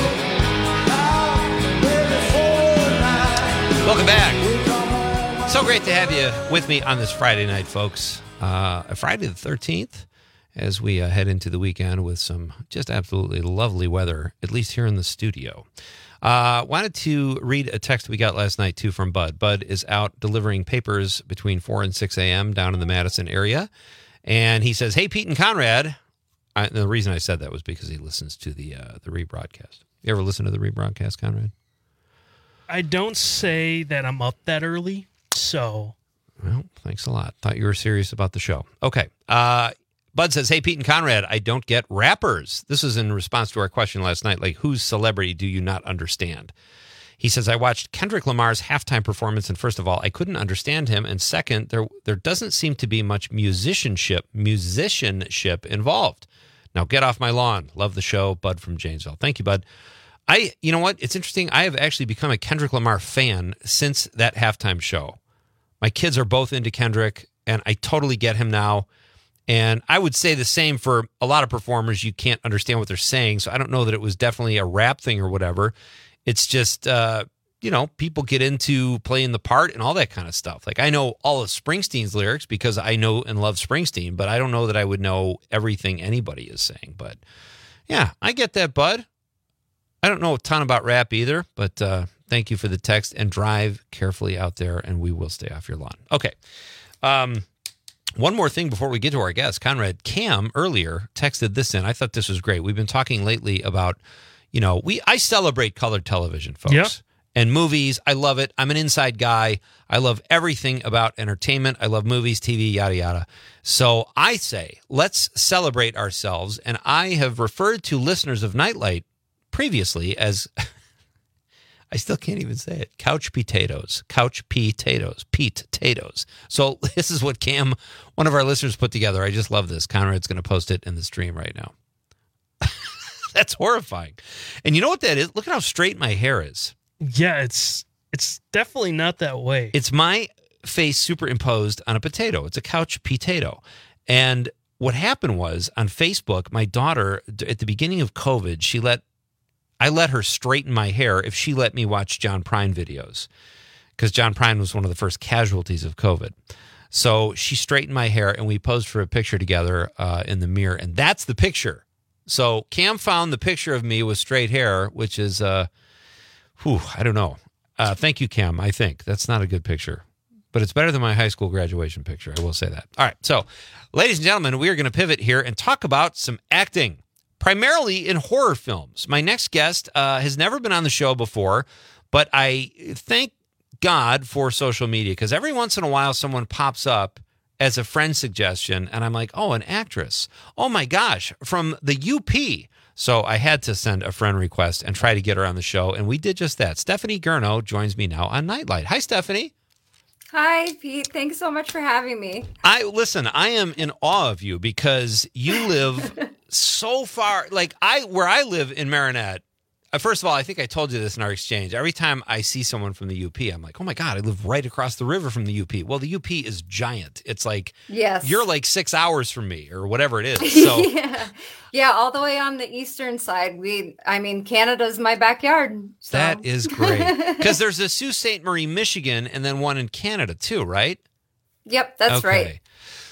S4: out before night.
S9: Welcome back. So great to have you with me on this Friday night, folks. Friday the 13th, as we head into the weekend with some just absolutely lovely weather, at least here in the studio. Wanted to read a text we got last night, too, from Bud. Bud is out delivering papers between 4 and 6 a.m. down in the Madison area. And he says, hey, Pete and Conrad. The reason I said that was because he listens to the rebroadcast. You ever listen to the rebroadcast, Conrad?
S20: I don't say that I'm up that early, so...
S9: Well, thanks a lot. Thought you were serious about the show. Okay. Bud says, hey, Pete and Conrad, I don't get rappers. This is in response to our question last night, like, whose celebrity do you not understand? He says, I watched Kendrick Lamar's halftime performance, and first of all, I couldn't understand him, and second, there doesn't seem to be much musicianship involved. Now, get off my lawn. Love the show. Bud from Janesville. Thank you, Bud. You know what? It's interesting. I have actually become a Kendrick Lamar fan since that halftime show. My kids are both into Kendrick, and I totally get him now. And I would say the same for a lot of performers. You can't understand what they're saying. So I don't know that it was definitely a rap thing or whatever. It's just, people get into playing the part and all that kind of stuff. Like, I know all of Springsteen's lyrics because I know and love Springsteen, but I don't know that I would know everything anybody is saying. But yeah, I get that, Bud. I don't know a ton about rap either, but thank you for the text, and drive carefully out there, and we will stay off your lawn. Okay. One more thing before we get to our guest. Conrad, Cam earlier texted this in. I thought this was great. We've been talking lately about, I celebrate colored television, folks.
S20: Yep.
S9: And movies. I love it. I'm an inside guy. I love everything about entertainment. I love movies, TV, yada, yada. So I say, let's celebrate ourselves. And I have referred to listeners of Nightlight previously as... I still can't even say it. Couch potatoes. Couch potatoes. Pete-tatoes. So this is what Cam, one of our listeners, put together. I just love this. Conrad's going to post it in the stream right now. That's horrifying. And you know what that is? Look at how straight my hair is.
S20: Yeah, it's definitely not that way.
S9: It's my face superimposed on a potato. It's a couch potato. And what happened was, on Facebook, my daughter, at the beginning of COVID, I let her straighten my hair if she let me watch John Prine videos, because John Prine was one of the first casualties of COVID. So she straightened my hair, and we posed for a picture together in the mirror, and that's the picture. So Cam found the picture of me with straight hair, which is, I don't know. Thank you, Cam, I think. That's not a good picture, but it's better than my high school graduation picture. I will say that. All right, so ladies and gentlemen, we are going to pivot here and talk about some acting. Primarily in horror films. My next guest has never been on the show before, but I thank God for social media, because every once in a while someone pops up as a friend suggestion, and I'm like, oh, an actress. Oh, my gosh, from the UP. So I had to send a friend request and try to get her on the show, and we did just that. Stephanie Gurno joins me now on Nightlight. Hi, Stephanie.
S22: Hi, Pete. Thanks so much for having me.
S9: I am in awe of you, because you live so far, where I live in Marinette. First of all, I think I told you this in our exchange. Every time I see someone from the UP, I'm like, oh my God, I live right across the river from the UP. Well, the UP is giant. It's like,
S22: yes,
S9: you're like 6 hours from me or whatever it is. So
S22: yeah, all the way on the eastern side. Canada's my backyard. So.
S9: That is great. Because there's a Sault Ste. Marie, Michigan, and then one in Canada too, right?
S22: Yep, that's right.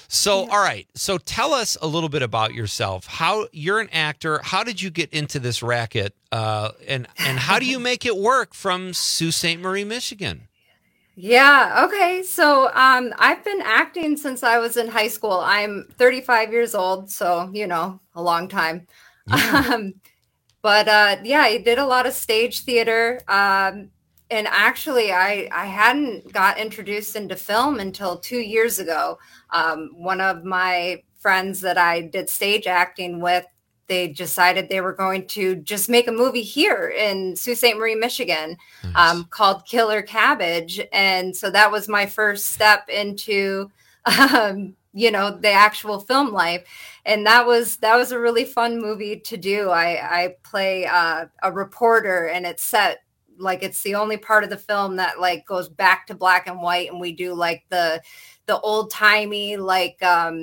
S9: So, all right. So tell us a little bit about yourself. How you're an actor. How did you get into this racket? And how do you make it work from Sault Ste. Marie, Michigan?
S22: Yeah. Okay. So I've been acting since I was in high school. I'm 35 years old, so a long time. Yeah. Yeah, I did a lot of stage theater. And actually, I hadn't got introduced into film until 2 years ago. One of my friends that I did stage acting with, they decided they were going to just make a movie here in Sault Ste. Marie, Michigan, called Killer Cabbage. And so that was my first step into, the actual film life. And that was a really fun movie to do. I play a reporter, and it's set like it's the only part of the film that like goes back to black and white, and we do like the old timey like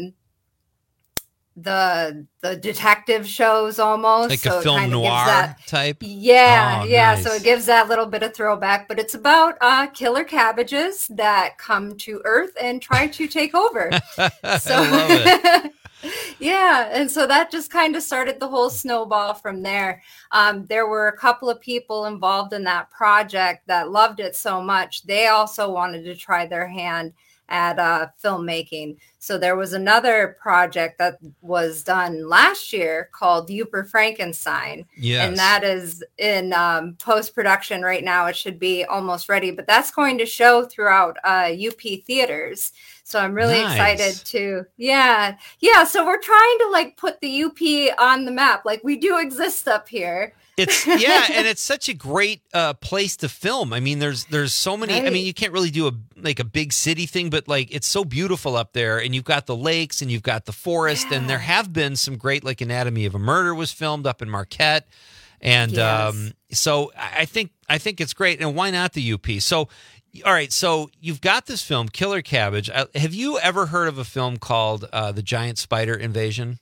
S22: the detective shows almost,
S9: like
S22: so
S9: a film noir type.
S22: Yeah.
S9: Nice.
S22: So it gives that little bit of throwback, but it's about killer cabbages that come to Earth and try to take over.
S9: I love it.
S22: Yeah. And so that just kind of started the whole snowball from there. There were a couple of people involved in that project that loved it so much. They also wanted to try their hand at filmmaking. So there was another project that was done last year called Uper Frankenstein.
S9: Yes.
S22: And that is in post-production right now. It should be almost ready, but that's going to show throughout UP theaters. So I'm really excited to, yeah. So we're trying to like put the UP on the map. Like we do exist up here.
S9: And it's such a great place to film. I mean, there's so many. Right. I mean, you can't really do a big city thing, but like it's so beautiful up there, and you've got the lakes and you've got the forest, and there have been some great like Anatomy of a Murder was filmed up in Marquette, and so I think it's great. And why not the UP? So, all right, so you've got this film Killer Cabbage. Have you ever heard of a film called The Giant Spider Invasion?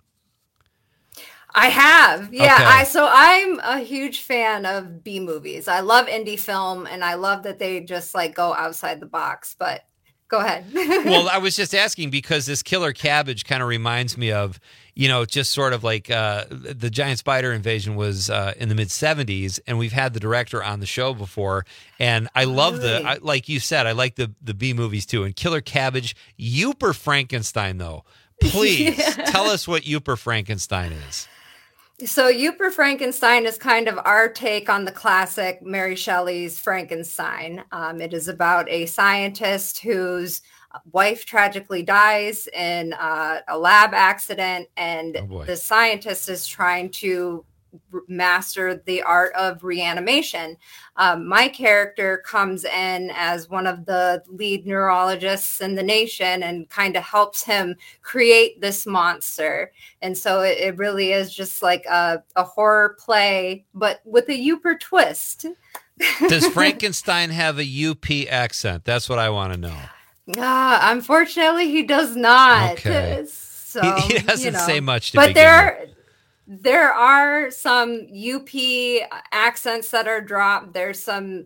S22: I have. Yeah.
S9: Okay.
S22: So I'm a huge fan of B movies. I love indie film, and I love that they just like go outside the box, but go ahead.
S9: Well, I was just asking because this Killer Cabbage kind of reminds me of, just sort of like the Giant Spider Invasion was in the mid 70s, and we've had the director on the show before. And I love like you said, I like the B movies too. And Killer Cabbage, Uper Frankenstein though, please tell us what Uper Frankenstein is.
S22: So Uper Frankenstein is kind of our take on the classic Mary Shelley's Frankenstein. It is about a scientist whose wife tragically dies in a lab accident, and the scientist is trying to master the art of reanimation. My character comes in as one of the lead neurologists in the nation and kind of helps him create this monster. And so it really is just like a horror play, but with a Uper twist.
S9: Does Frankenstein have a UP accent? That's what I want to know.
S22: Unfortunately, he does not.
S9: Okay.
S22: So,
S9: he doesn't say much to
S22: but
S9: begin with.
S22: There are some UP accents that are dropped. There's some,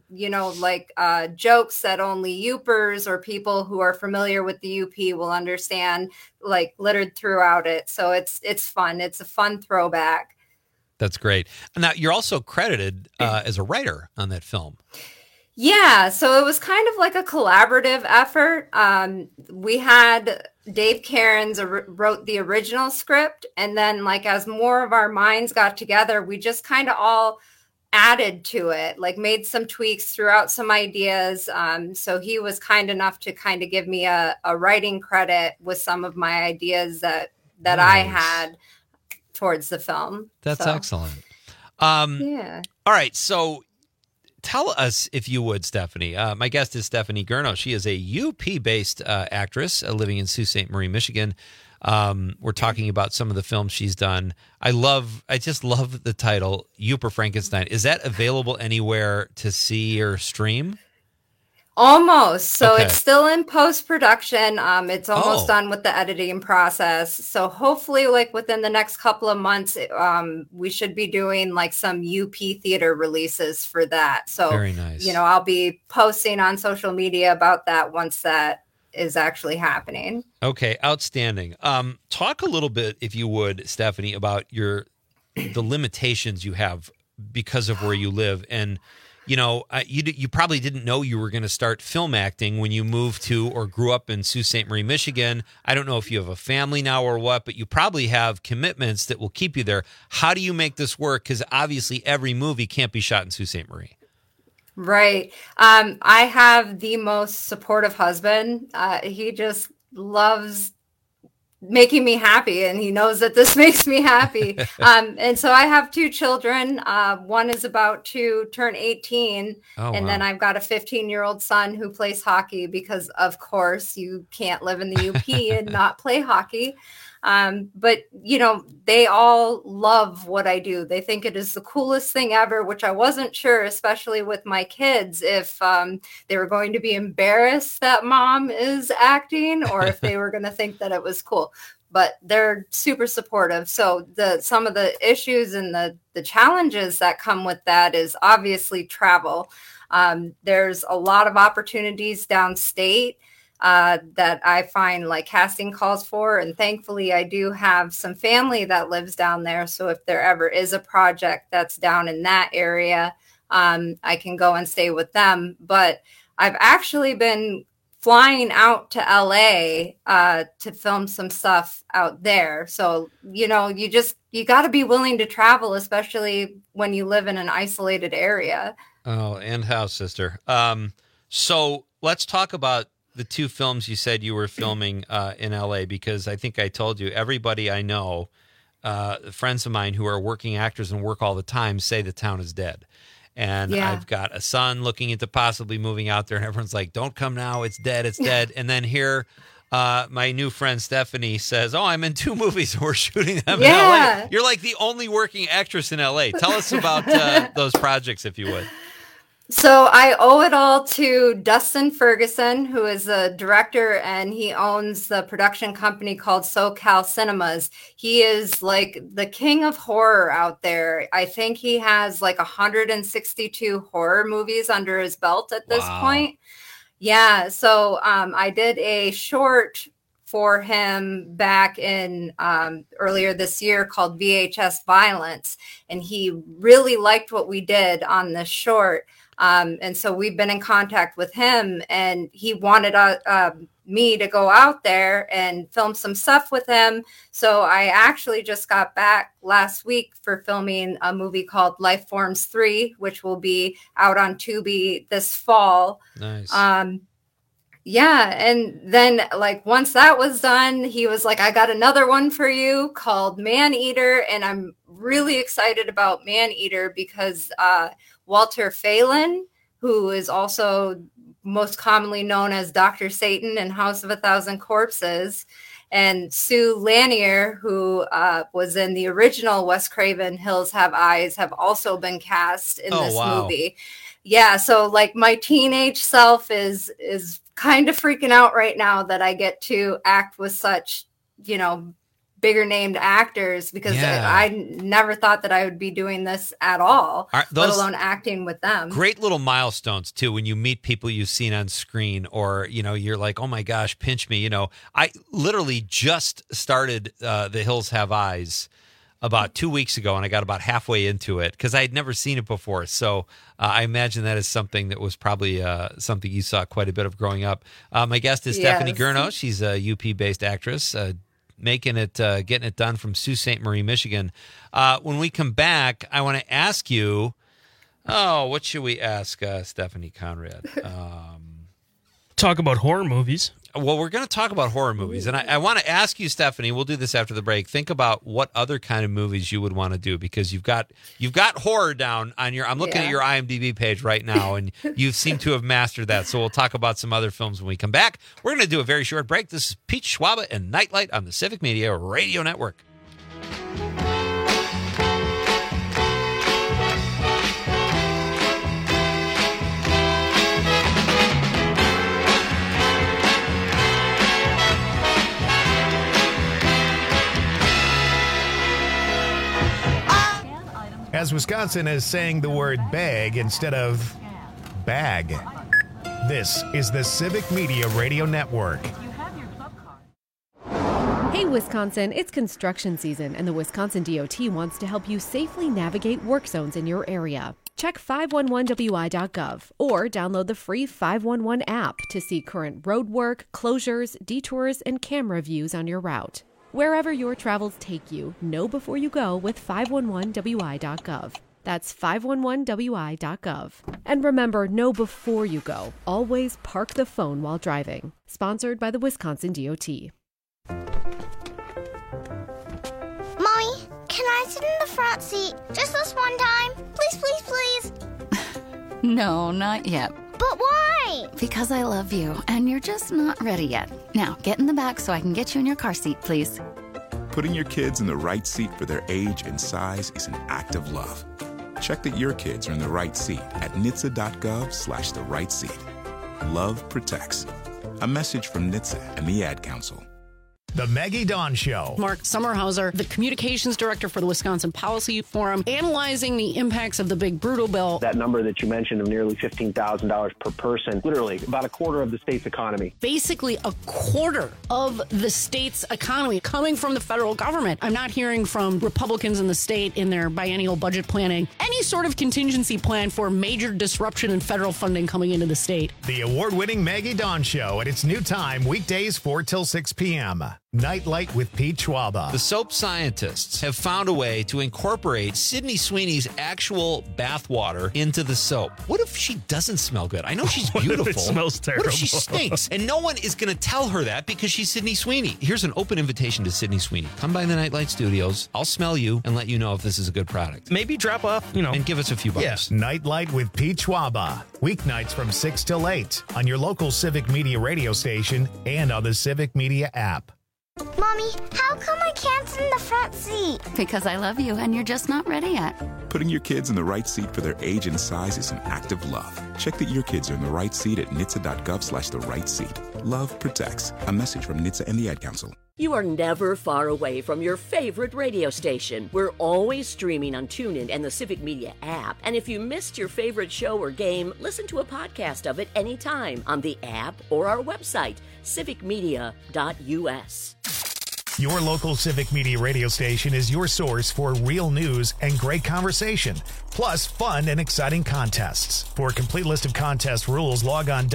S22: jokes that only Upers or people who are familiar with the UP will understand, like littered throughout it. So it's fun. It's a fun throwback.
S9: That's great. Now, you're also credited as a writer on that film.
S22: Yeah, so it was kind of like a collaborative effort. We had Dave Cairns wrote the original script, and then like as more of our minds got together, we just kind of all added to it, like made some tweaks, threw out some ideas. So he was kind enough to kind of give me a writing credit with some of my ideas that
S9: Nice.
S22: I had towards the film.
S9: That's excellent.
S22: Yeah.
S9: All right, so tell us, if you would, Stephanie. My guest is Stephanie Gurno. She is a UP-based actress living in Sault Ste. Marie, Michigan. We're talking about some of the films she's done. I just love the title, Uper Frankenstein. Is that available anywhere to see or stream?
S22: Almost. So
S9: Okay.
S22: it's still in post-production. It's almost done with the editing process. So hopefully like within the next couple of months, we should be doing like some UP theater releases for that. So,
S9: Very nice.
S22: I'll be posting on social media about that once that is actually happening.
S9: Okay, outstanding. Talk a little bit, if you would, Stephanie, about the limitations you have because of where you live. And, you probably didn't know you were going to start film acting when you moved to or grew up in Sault Ste. Marie, Michigan. I don't know if you have a family now or what, but you probably have commitments that will keep you there. How do you make this work? Because obviously every movie can't be shot in Sault Ste. Marie.
S22: Right. I have the most supportive husband. He just loves making me happy, and he knows that this makes me happy. And so I have 2 children. One is about to turn 18, and then I've got a 15-year-old son who plays hockey because, of course, you can't live in the UP and not play hockey. But, they all love what I do. They think it is the coolest thing ever, which I wasn't sure, especially with my kids, if they were going to be embarrassed that mom is acting or if they were going to think that it was cool. But they're super supportive. So some of the issues and the challenges that come with that is obviously travel. There's a lot of opportunities downstate that I find like casting calls for. And thankfully, I do have some family that lives down there. So if there ever is a project that's down in that area, I can go and stay with them. But I've actually been flying out to LA to film some stuff out there. So, you got to be willing to travel, especially when you live in an isolated area.
S9: Oh, and how, sister? So let's talk about the 2 films you said you were filming in LA, because I think I told you, everybody I know, friends of mine who are working actors and work all the time, say the town is dead. And I've got a son looking into possibly moving out there, and everyone's like, don't come now, it's dead, it's dead. And then here, my new friend Stephanie says, I'm in 2 movies and we're shooting them in LA. You're like the only working actress in LA. Tell us about those projects, if you would.
S22: So I owe it all to Dustin Ferguson, who is a director, and he owns the production company called SoCal Cinemas. He is like the king of horror out there. I think he has like 162 horror movies under his belt at this point. Yeah. So I did a short for him back in earlier this year called VHS Violence, and he really liked what we did on this short. And so we've been in contact with him, and he wanted me to go out there and film some stuff with him. So I actually just got back last week for filming a movie called Life Forms 3, which will be out on Tubi this fall.
S9: Nice.
S22: Yeah. And then once that was done, he was like, I got another one for you called Man Eater. And I'm really excited about Man Eater because Walter Phelan, who is also most commonly known as Dr. Satan in House of a Thousand Corpses, and Sue Lanier, who was in the original Wes Craven Hills Have Eyes, have also been cast in this movie. Yeah, so my teenage self is kind of freaking out right now that I get to act with such, bigger named actors, because I never thought that I would be doing this at all, let alone acting with them.
S9: Great little milestones too, when you meet people you've seen on screen, or you're like, oh my gosh, pinch me. I literally just started The Hills Have Eyes about 2 weeks ago, and I got about halfway into it because I had never seen it before. So I imagine that is something that was probably something you saw quite a bit of growing up. My guest is Stephanie Gurno. She's a UP-based actress, getting it done from Sault Ste. Marie, Michigan. When we come back, I want to ask you, what should we ask Stephanie Conrad?
S20: Talk about horror movies.
S9: Well, we're going to talk about horror movies, and I want to ask you, Stephanie, we'll do this after the break, think about what other kind of movies you would want to do, because you've got horror down on your, I'm looking at your IMDb page right now, and you seem to have mastered that. So we'll talk about some other films when we come back. We're going to do a very short break. This is Pete Schwaba and Nightlight on the Civic Media Radio Network.
S1: As Wisconsin is saying the word bag instead of bag. This is the Civic Media Radio Network.
S2: Hey, Wisconsin, it's construction season, and the Wisconsin DOT wants to help you safely navigate work zones in your area. Check 511wi.gov or download the free 511 app to see current road work, closures, detours, and camera views on your route. Wherever your travels take you, know before you go with 511wi.gov. That's 511wi.gov. And remember, know before you go. Always park the phone while driving. Sponsored by the Wisconsin DOT.
S3: Mommy, can I sit in the front seat just this one time? Please, please, please.
S23: No, not yet.
S3: But why?
S23: Because I love you, and you're just not ready yet. Now, get in the back so I can get you in your car seat, please.
S24: Putting your kids in the right seat for their age and size is an act of love. Check that your kids are in the right seat at NHTSA.gov/the right seat. Love protects. A message from NHTSA and the Ad Council.
S1: The Maggie Dawn Show.
S25: Mark Sommerhauser, the communications director for the Wisconsin Policy Forum, analyzing the impacts of the big brutal bill.
S26: That number that you mentioned of nearly $15,000 per person, literally about a quarter of the state's economy.
S25: Basically a quarter of the state's economy coming from the federal government. I'm not hearing from Republicans in the state in their biennial budget planning any sort of contingency plan for major disruption in federal funding coming into the state.
S1: The award-winning Maggie Dawn Show at its new time, weekdays 4 till 6 p.m. Nightlight with Pete Schwaba.
S9: The soap scientists have found a way to incorporate Sydney Sweeney's actual bathwater into the soap. What if she doesn't smell good? I know she's beautiful.
S13: What if it smells terrible?
S9: What if she stinks? And no one is going to tell her that because she's Sydney Sweeney. Here's an open invitation to Sydney Sweeney. Come by the Nightlight Studios. I'll smell you and let you know if this is a good product.
S20: Maybe drop off,
S9: and give us a few bucks.
S1: Yes. Nightlight with Pete Schwaba. Weeknights from 6 till 8 on your local Civic Media radio station and on the Civic Media app.
S3: Mommy, how come I can't sit in the front seat?
S23: Because I love you, and you're just not ready yet.
S24: Putting your kids in the right seat for their age and size is an act of love. Check that your kids are in the right seat at NHTSA.gov/the right seat. Love protects. A message from NHTSA and the Ad Council.
S27: You are never far away from your favorite radio station. We're always streaming on TuneIn and the Civic Media app. And if you missed your favorite show or game, listen to a podcast of it anytime on the app or our website, civicmedia.us.
S1: Your local Civic Media radio station is your source for real news and great conversation, plus fun and exciting contests. For a complete list of contest rules, log on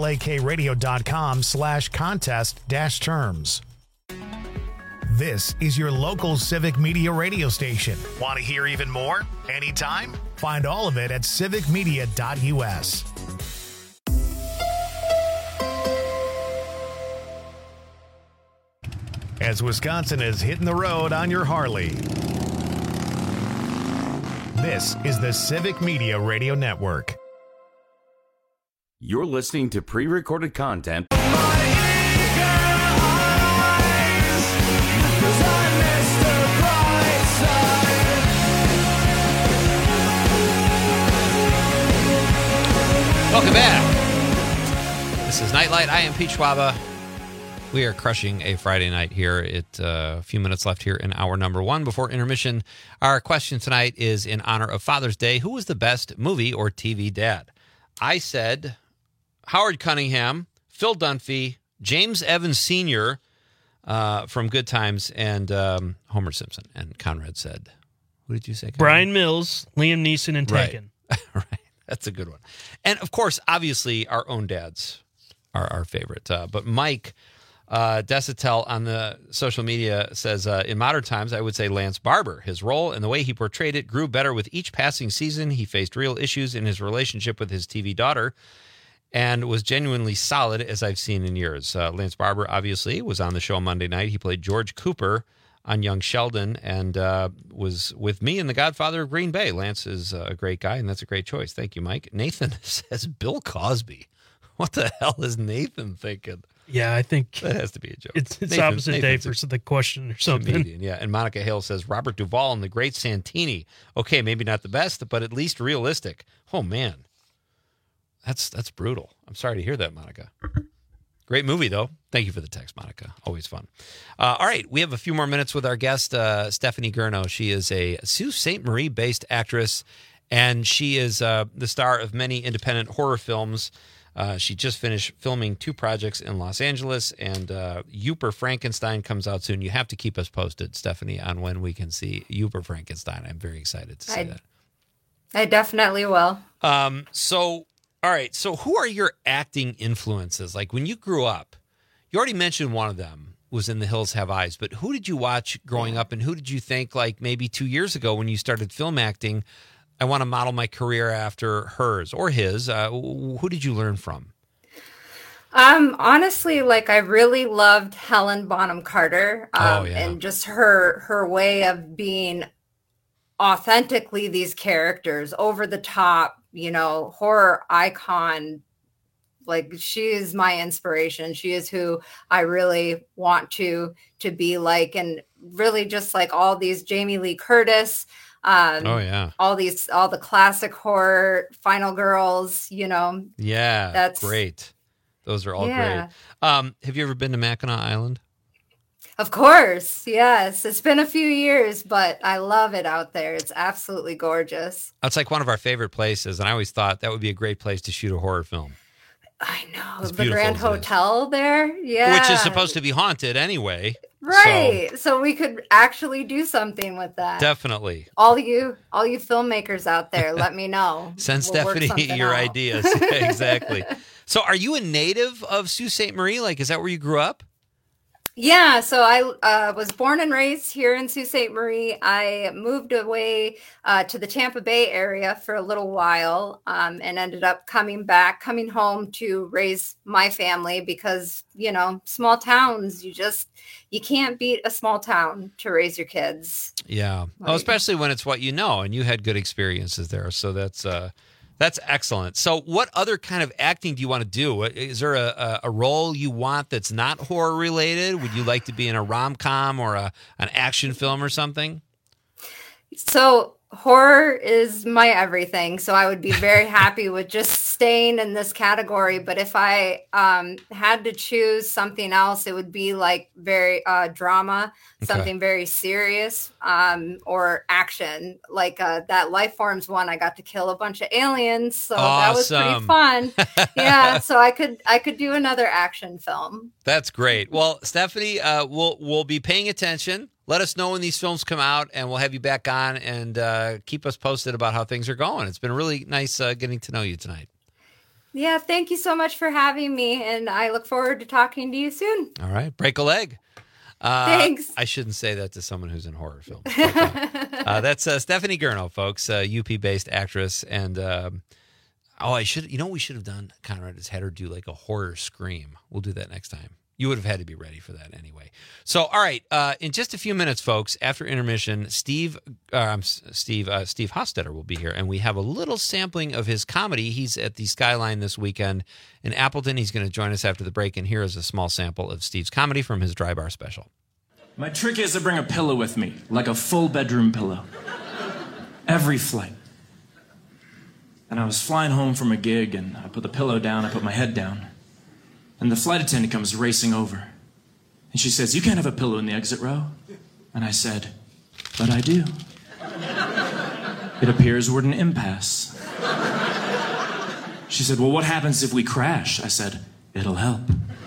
S1: WLAKradio.com/contest-terms. This is your local Civic Media radio station. Want to hear even more? Anytime? Find all of it at civicmedia.us. As Wisconsin is hitting the road on your Harley. This is the Civic Media Radio Network.
S19: You're listening to pre-recorded content.
S9: Welcome back. This is Nightlight. I am Pete Schwaba. We are crushing a Friday night here. A few minutes left here in hour number 1 before intermission. Our question tonight is in honor of Father's Day. Who was the best movie or TV dad? I said Howard Cunningham, Phil Dunphy, James Evans Sr. From Good Times, and Homer Simpson. And Conrad said, who did you say, Conrad?
S20: Brian Mills, Liam Neeson, and Taken.
S9: Right. That's a good one. And, of course, obviously, our own dads are our favorite. But Mike Desitel on the social media says, in modern times, I would say Lance Barber. His role and the way he portrayed it grew better with each passing season. He faced real issues in his relationship with his TV daughter and was genuinely solid, as I've seen in years. Lance Barber, obviously, was on the show Monday night. He played George Cooper on Young Sheldon and was with me in The Godfather of Green Bay. Lance is a great guy, and that's a great choice. Thank you, Mike. Nathan says Bill Cosby. What the hell is Nathan thinking?
S20: Yeah, I think
S9: that has to be a joke.
S20: It's opposite day for the question or something.
S9: Comedian, yeah. And Monica Hale says Robert Duvall and the Great Santini. Okay, maybe not the best, but at least realistic. Oh man, that's brutal. I'm sorry to hear that, Monica. Great movie though. Thank you for the text, Monica. Always fun. All right, we have a few more minutes with our guest, Stephanie Gurno. She is a Sault Ste. Marie-based actress, and she is the star of many independent horror films. She just finished filming 2 projects in Los Angeles, and Uper Frankenstein comes out soon. You have to keep us posted, Stephanie, on when we can see Uper Frankenstein. I'm very excited to see that.
S22: I definitely will.
S9: So, all right. So who are your acting influences? Like when you grew up, you already mentioned one of them was in The Hills Have Eyes, but who did you watch growing up, and who did you think, like maybe 2 years ago when you started film acting, I want to model my career after hers or his? Who did you learn from?
S22: Honestly, like I really loved Helen Bonham Carter, and just her way of being authentically these characters, over the top, horror icon. Like she is my inspiration. She is who I really want to be like, and really just like all these Jamie Lee Curtis. All the classic horror Final Girls,
S9: Yeah, that's great. Those are all great. Have you ever been to Mackinac Island?
S22: Of course, yes. It's been a few years, but I love it out there. It's absolutely gorgeous.
S9: It's like one of our favorite places, and I always thought that would be a great place to shoot a horror film.
S22: I know. The Grand Hotel there. Yeah.
S9: Which is supposed to be haunted anyway.
S22: Right. So we could actually do something with that.
S9: Definitely.
S22: All you filmmakers out there, let me know.
S9: Send Stephanie your ideas. Exactly. So are you a native of Sault Ste. Marie? Like, is that where you grew up?
S22: Yeah, so I was born and raised here in Sault Ste. Marie. I moved away to the Tampa Bay area for a little while and ended up coming home to raise my family because, small towns, you can't beat a small town to raise your kids.
S9: Yeah, especially when it's what you know, and you had good experiences there. So that's excellent. So what other kind of acting do you want to do? Is there a role you want that's not horror related? Would you like to be in a rom-com or an action film or something?
S22: So horror is my everything. So I would be very happy with just staying in this category. But if I had to choose something else, it would be like very drama, something very serious, or action. Like that Lifeforms one, I got to kill a bunch of aliens. So that was pretty fun. Yeah. So I could do another action film.
S9: That's great. Well, Stephanie, we'll be paying attention. Let us know when these films come out, and we'll have you back on and keep us posted about how things are going. It's been really nice getting to know you tonight.
S22: Yeah, thank you so much for having me, and I look forward to talking to you soon.
S9: All right, break a leg.
S22: Thanks.
S9: I shouldn't say that to someone who's in horror films. But, that's Stephanie Gurno, folks, UP-based actress, and we should have done, Conrad, is had her do like a horror scream. We'll do that next time. You would have had to be ready for that anyway. So, all right, in just a few minutes, folks, after intermission, Steve Hofstetter will be here, and we have a little sampling of his comedy. He's at the Skyline this weekend in Appleton. He's going to join us after the break, and here is a small sample of Steve's comedy from his Dry Bar special.
S5: My trick is to bring a pillow with me, like a full bedroom pillow. Every flight. And I was flying home from a gig, and I put the pillow down, I put my head down. And the flight attendant comes racing over. And she says, "You can't have a pillow in the exit row." And I said, "But I do. It appears we're at an impasse." She said, "Well, what happens if we crash?" I said, "It'll help."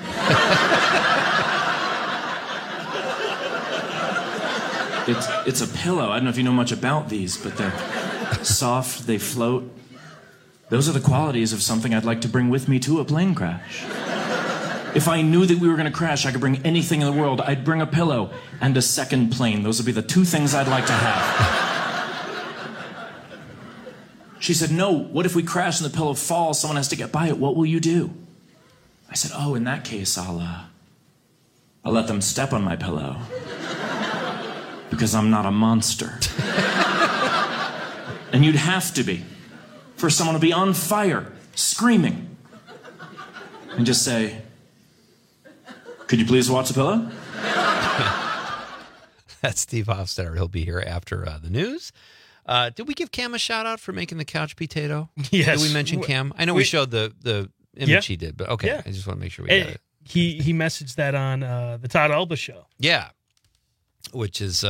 S5: It's a pillow. I don't know if you know much about these, but they're soft, they float. Those are the qualities of something I'd like to bring with me to a plane crash. If I knew that we were going to crash, I could bring anything in the world. I'd bring a pillow and a second plane. Those would be the two things I'd like to have. She said, "No, what if we crash and the pillow falls? Someone has to get by it. What will you do?" I said, "Oh, in that case, I'll let them step on my pillow. Because I'm not a monster." And you'd have to be. For someone to be on fire, screaming, and just say, "Could you please watch the pillow?"
S9: That's Steve Hofstetter. He'll be here after the news. Did we give Cam a shout out for making the couch potato?
S20: Yes.
S9: Did we mention Cam? I know we showed the image he did, but okay. Yeah. I just want to make sure we got it.
S20: He messaged that on the Todd Alba show.
S9: Yeah, which is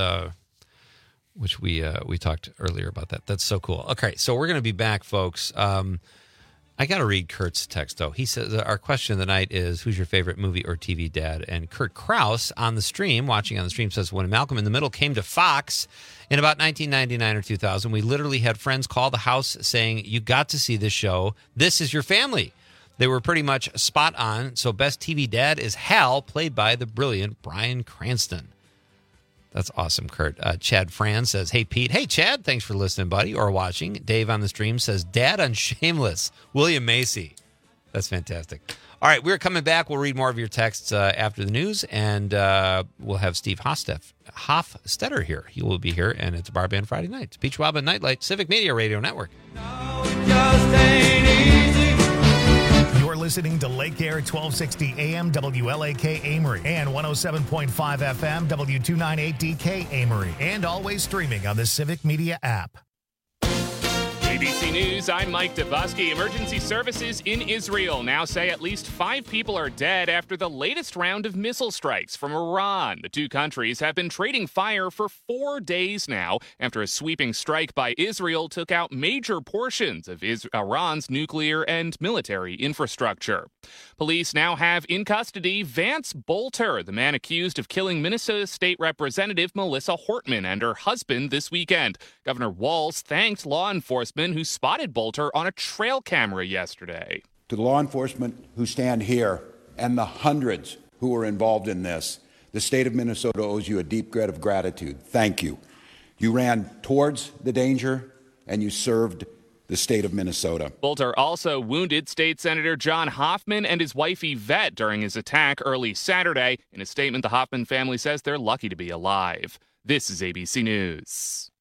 S9: we talked earlier about that. That's so cool. Okay, so we're going to be back, folks. I got to read Kurt's text, though. He says, our question of the night is, who's your favorite movie or TV dad? And Kurt Krause on the stream, watching on the stream, says, when Malcolm in the Middle came to Fox in about 1999 or 2000, we literally had friends call the house saying, you got to see this show. This is your family. They were pretty much spot on. So best TV dad is Hal, played by the brilliant Bryan Cranston. That's awesome, Kurt. Chad Fran says, hey, Pete. Hey, Chad. Thanks for listening, buddy, or watching. Dave on the stream says, Dad on Shameless. William Macy. That's fantastic. All right, we're coming back. We'll read more of your texts after the news, and we'll have Steve Hofstetter here. He will be here, and it's Bar Band Friday night. It's Pete Schwab Nightlight, Civic Media Radio Network.
S1: You're listening to Lake Air 1260 AM WLAK Amory and 107.5 FM W298DK Amory, and always streaming on the Civic Media app.
S6: ABC News, I'm Mike Dubosky. Emergency services in Israel now say at least 5 people are dead after the latest round of missile strikes from Iran. The two countries have been trading fire for 4 days now after a sweeping strike by Israel took out major portions of Iran's nuclear and military infrastructure. Police now have in custody Vance Bolter, the man accused of killing Minnesota State Representative Melissa Hortman and her husband this weekend. Governor Walz thanked law enforcement who spotted Bolter on a trail camera yesterday.
S7: To the law enforcement who stand here and the hundreds who are involved in this, the state of Minnesota owes you a deep debt of gratitude. Thank you. You ran towards the danger and you served the state of Minnesota.
S6: Bolter also wounded State Senator John Hoffman and his wife Yvette during his attack early Saturday. In a statement, the Hoffman family says they're lucky to be alive. This is ABC News.